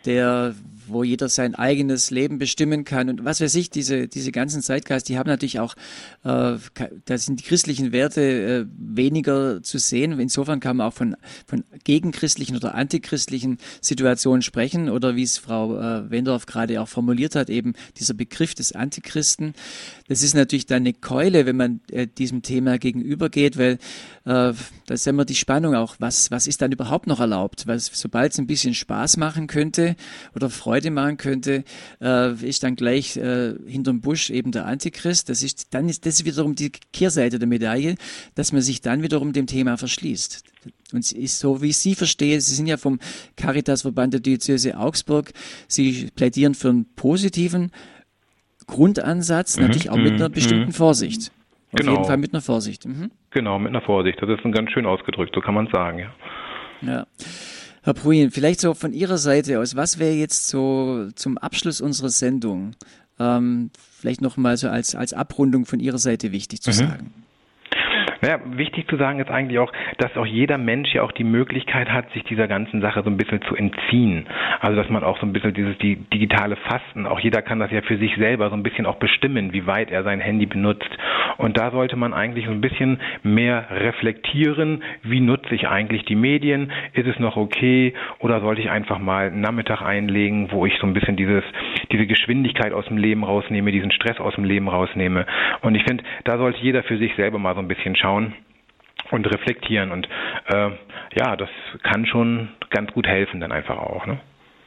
wo jeder sein eigenes Leben bestimmen kann und was weiß ich, diese ganzen Zeitgeist, die haben natürlich auch, da sind die christlichen Werte weniger zu sehen. Insofern kann man auch von gegenchristlichen oder antichristlichen Situationen sprechen oder wie es Frau Wendorf gerade auch formuliert hat, eben dieser Begriff des Antichristen. Das ist natürlich dann eine Keule, wenn man diesem Thema gegenübergeht, weil da ist immer die Spannung auch, was ist dann überhaupt noch erlaubt? Sobald es ein bisschen Spaß machen könnte oder Freude machen könnte, ist dann gleich hinterm Busch eben der Antichrist. Das ist wiederum die Kehrseite der Medaille, dass man sich dann wiederum dem Thema verschließt. Und es ist so, wie ich Sie verstehe, Sie sind ja vom Caritasverband der Diözese Augsburg, Sie plädieren für einen positiven Grundansatz, natürlich auch mit einer bestimmten Vorsicht. Auf jeden Fall mit einer Vorsicht. Genau, mit einer Vorsicht. Das ist ganz schön ausgedrückt, so kann man es sagen, ja. Ja. Herr Pruin, vielleicht so von Ihrer Seite aus, was wäre jetzt so zum Abschluss unserer Sendung vielleicht nochmal so als Abrundung von Ihrer Seite wichtig zu sagen? Naja, wichtig zu sagen ist eigentlich auch, dass auch jeder Mensch ja auch die Möglichkeit hat, sich dieser ganzen Sache so ein bisschen zu entziehen. Also dass man auch so ein bisschen dieses digitale Fasten, auch jeder kann das ja für sich selber so ein bisschen auch bestimmen, wie weit er sein Handy benutzt. Und da sollte man eigentlich so ein bisschen mehr reflektieren, wie nutze ich eigentlich die Medien, ist es noch okay oder sollte ich einfach mal einen Nachmittag einlegen, wo ich so ein bisschen diese Geschwindigkeit aus dem Leben rausnehme, diesen Stress aus dem Leben rausnehme. Und ich finde, da sollte jeder für sich selber mal so ein bisschen schauen und reflektieren und das kann schon ganz gut helfen dann einfach auch, ne?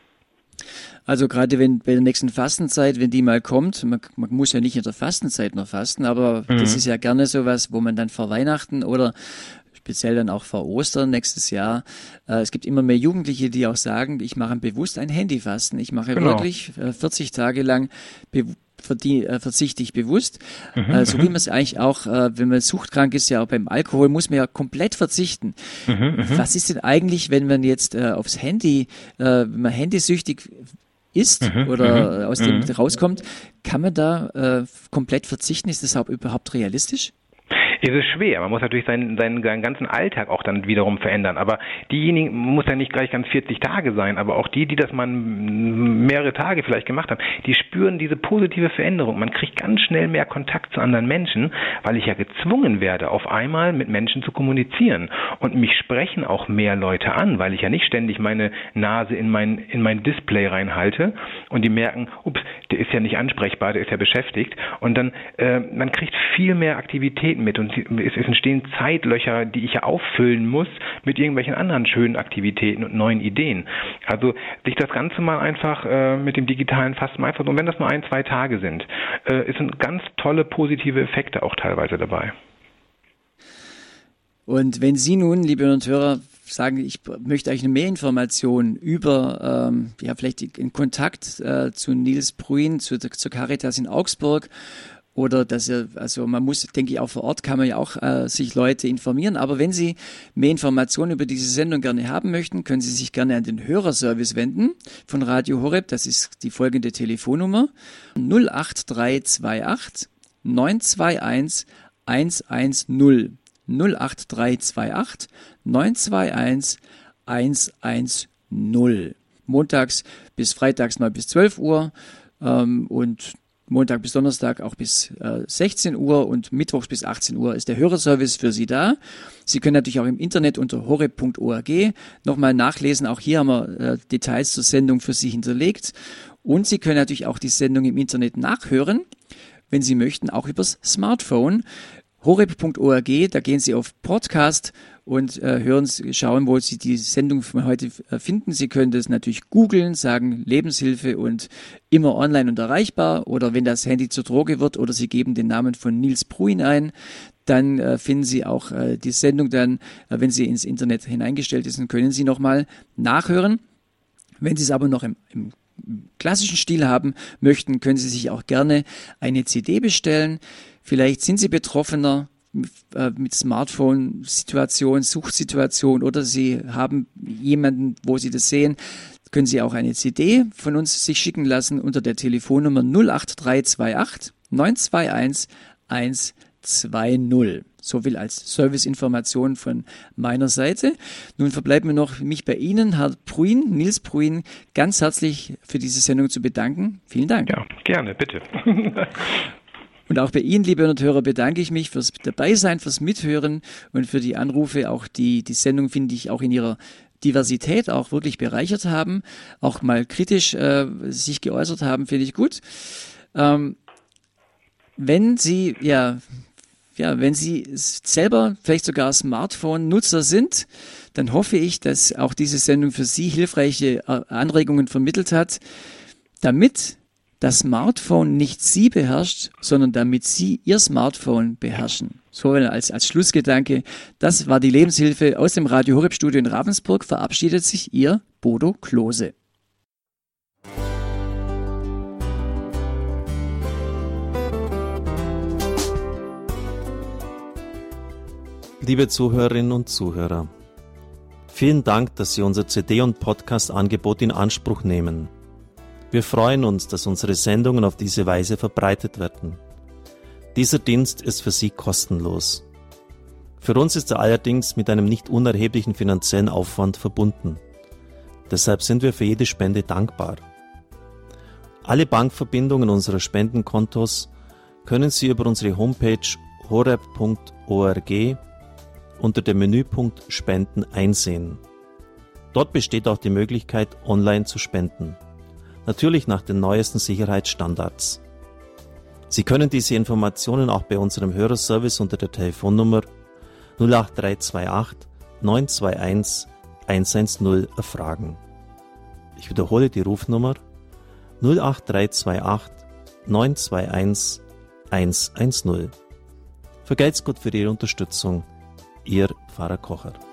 Also gerade wenn bei der nächsten Fastenzeit, wenn die mal kommt, man muss ja nicht in der Fastenzeit noch fasten, aber das ist ja gerne sowas, wo man dann vor Weihnachten oder speziell dann auch vor Ostern nächstes Jahr, es gibt immer mehr Jugendliche, die auch sagen, ich mache bewusst ein Handyfasten, ich mache wirklich 40 Tage lang verzichte ich bewusst, so wie man es eigentlich auch, wenn man suchtkrank ist, ja auch beim Alkohol, muss man ja komplett verzichten. Was ist denn eigentlich, wenn man jetzt aufs Handy, wenn man handysüchtig ist oder aus dem rauskommt, kann man da komplett verzichten? Ist das überhaupt realistisch? ist es schwer. Man muss natürlich seinen ganzen Alltag auch dann wiederum verändern. Aber diejenigen, muss ja nicht gleich ganz 40 Tage sein, aber auch die das mal mehrere Tage vielleicht gemacht haben, die spüren diese positive Veränderung. Man kriegt ganz schnell mehr Kontakt zu anderen Menschen, weil ich ja gezwungen werde, auf einmal mit Menschen zu kommunizieren. Und mich sprechen auch mehr Leute an, weil ich ja nicht ständig meine Nase in mein Display reinhalte und die merken, ups, der ist ja nicht ansprechbar, der ist ja beschäftigt. Und dann, man kriegt viel mehr Aktivitäten mit und es entstehen Zeitlöcher, die ich ja auffüllen muss mit irgendwelchen anderen schönen Aktivitäten und neuen Ideen. Also sich das Ganze mal einfach mit dem digitalen Fasten einfach, und wenn das nur 1-2 Tage sind, sind ganz tolle positive Effekte auch teilweise dabei. Und wenn Sie nun, liebe Hörer und Hörer, sagen, ich möchte eigentlich mehr Informationen über, vielleicht in Kontakt zu Nils Pruin, zur Caritas in Augsburg, oder man muss, denke ich, auch vor Ort kann man ja auch sich Leute informieren. Aber wenn Sie mehr Informationen über diese Sendung gerne haben möchten, können Sie sich gerne an den Hörerservice wenden von Radio Horeb. Das ist die folgende Telefonnummer 08328 921 110. 08328 921 110. Montags bis freitags 9 bis 12 Uhr und Montag bis Donnerstag auch bis 16 Uhr und mittwochs bis 18 Uhr ist der Hörerservice für Sie da. Sie können natürlich auch im Internet unter horeb.org nochmal nachlesen. Auch hier haben wir Details zur Sendung für Sie hinterlegt. Und Sie können natürlich auch die Sendung im Internet nachhören, wenn Sie möchten, auch übers Smartphone. horeb.org, da gehen Sie auf Podcast und schauen, wo Sie die Sendung von heute finden. Sie können das natürlich googeln, sagen Lebenshilfe und immer online und erreichbar. Oder wenn das Handy zur Droge wird oder Sie geben den Namen von Nils Pruin ein, dann finden Sie auch die Sendung dann, wenn sie ins Internet hineingestellt ist, und können Sie nochmal nachhören. Wenn Sie es aber noch im klassischen Stil haben möchten, können Sie sich auch gerne eine CD bestellen. Vielleicht sind Sie Betroffener mit Smartphone-Situation, Suchtsituation, oder Sie haben jemanden, wo Sie das sehen, können Sie auch eine CD von uns sich schicken lassen unter der Telefonnummer 08328 921 120. So viel als Serviceinformation von meiner Seite. Nun verbleibt mir noch, mich bei Ihnen, Herr Pruin, Nils Pruin, ganz herzlich für diese Sendung zu bedanken. Vielen Dank. Ja, gerne, bitte. Und auch bei Ihnen, liebe Hörer und Hörer, bedanke ich mich fürs Dabeisein, fürs Mithören und für die Anrufe. Auch die Sendung finde ich auch in ihrer Diversität auch wirklich bereichert haben. Auch mal kritisch sich geäußert haben, finde ich gut. Wenn Sie selber vielleicht sogar Smartphone-Nutzer sind, dann hoffe ich, dass auch diese Sendung für Sie hilfreiche Anregungen vermittelt hat, damit das Smartphone nicht Sie beherrscht, sondern damit Sie Ihr Smartphone beherrschen. So als Schlussgedanke. Das war die Lebenshilfe aus dem Radio Horeb Studio in Ravensburg. Verabschiedet sich Ihr Bodo Klose. Liebe Zuhörerinnen und Zuhörer, vielen Dank, dass Sie unser CD- und Podcast-Angebot in Anspruch nehmen. Wir freuen uns, dass unsere Sendungen auf diese Weise verbreitet werden. Dieser Dienst ist für Sie kostenlos. Für uns ist er allerdings mit einem nicht unerheblichen finanziellen Aufwand verbunden. Deshalb sind wir für jede Spende dankbar. Alle Bankverbindungen unserer Spendenkontos können Sie über unsere Homepage horeb.org unter dem Menüpunkt Spenden einsehen. Dort besteht auch die Möglichkeit, online zu spenden. Natürlich nach den neuesten Sicherheitsstandards. Sie können diese Informationen auch bei unserem Hörerservice unter der Telefonnummer 08328 921 110 erfragen. Ich wiederhole die Rufnummer 08328 921 110. Vergelt's Gott für Ihre Unterstützung. Ihr Pfarrer Kocher.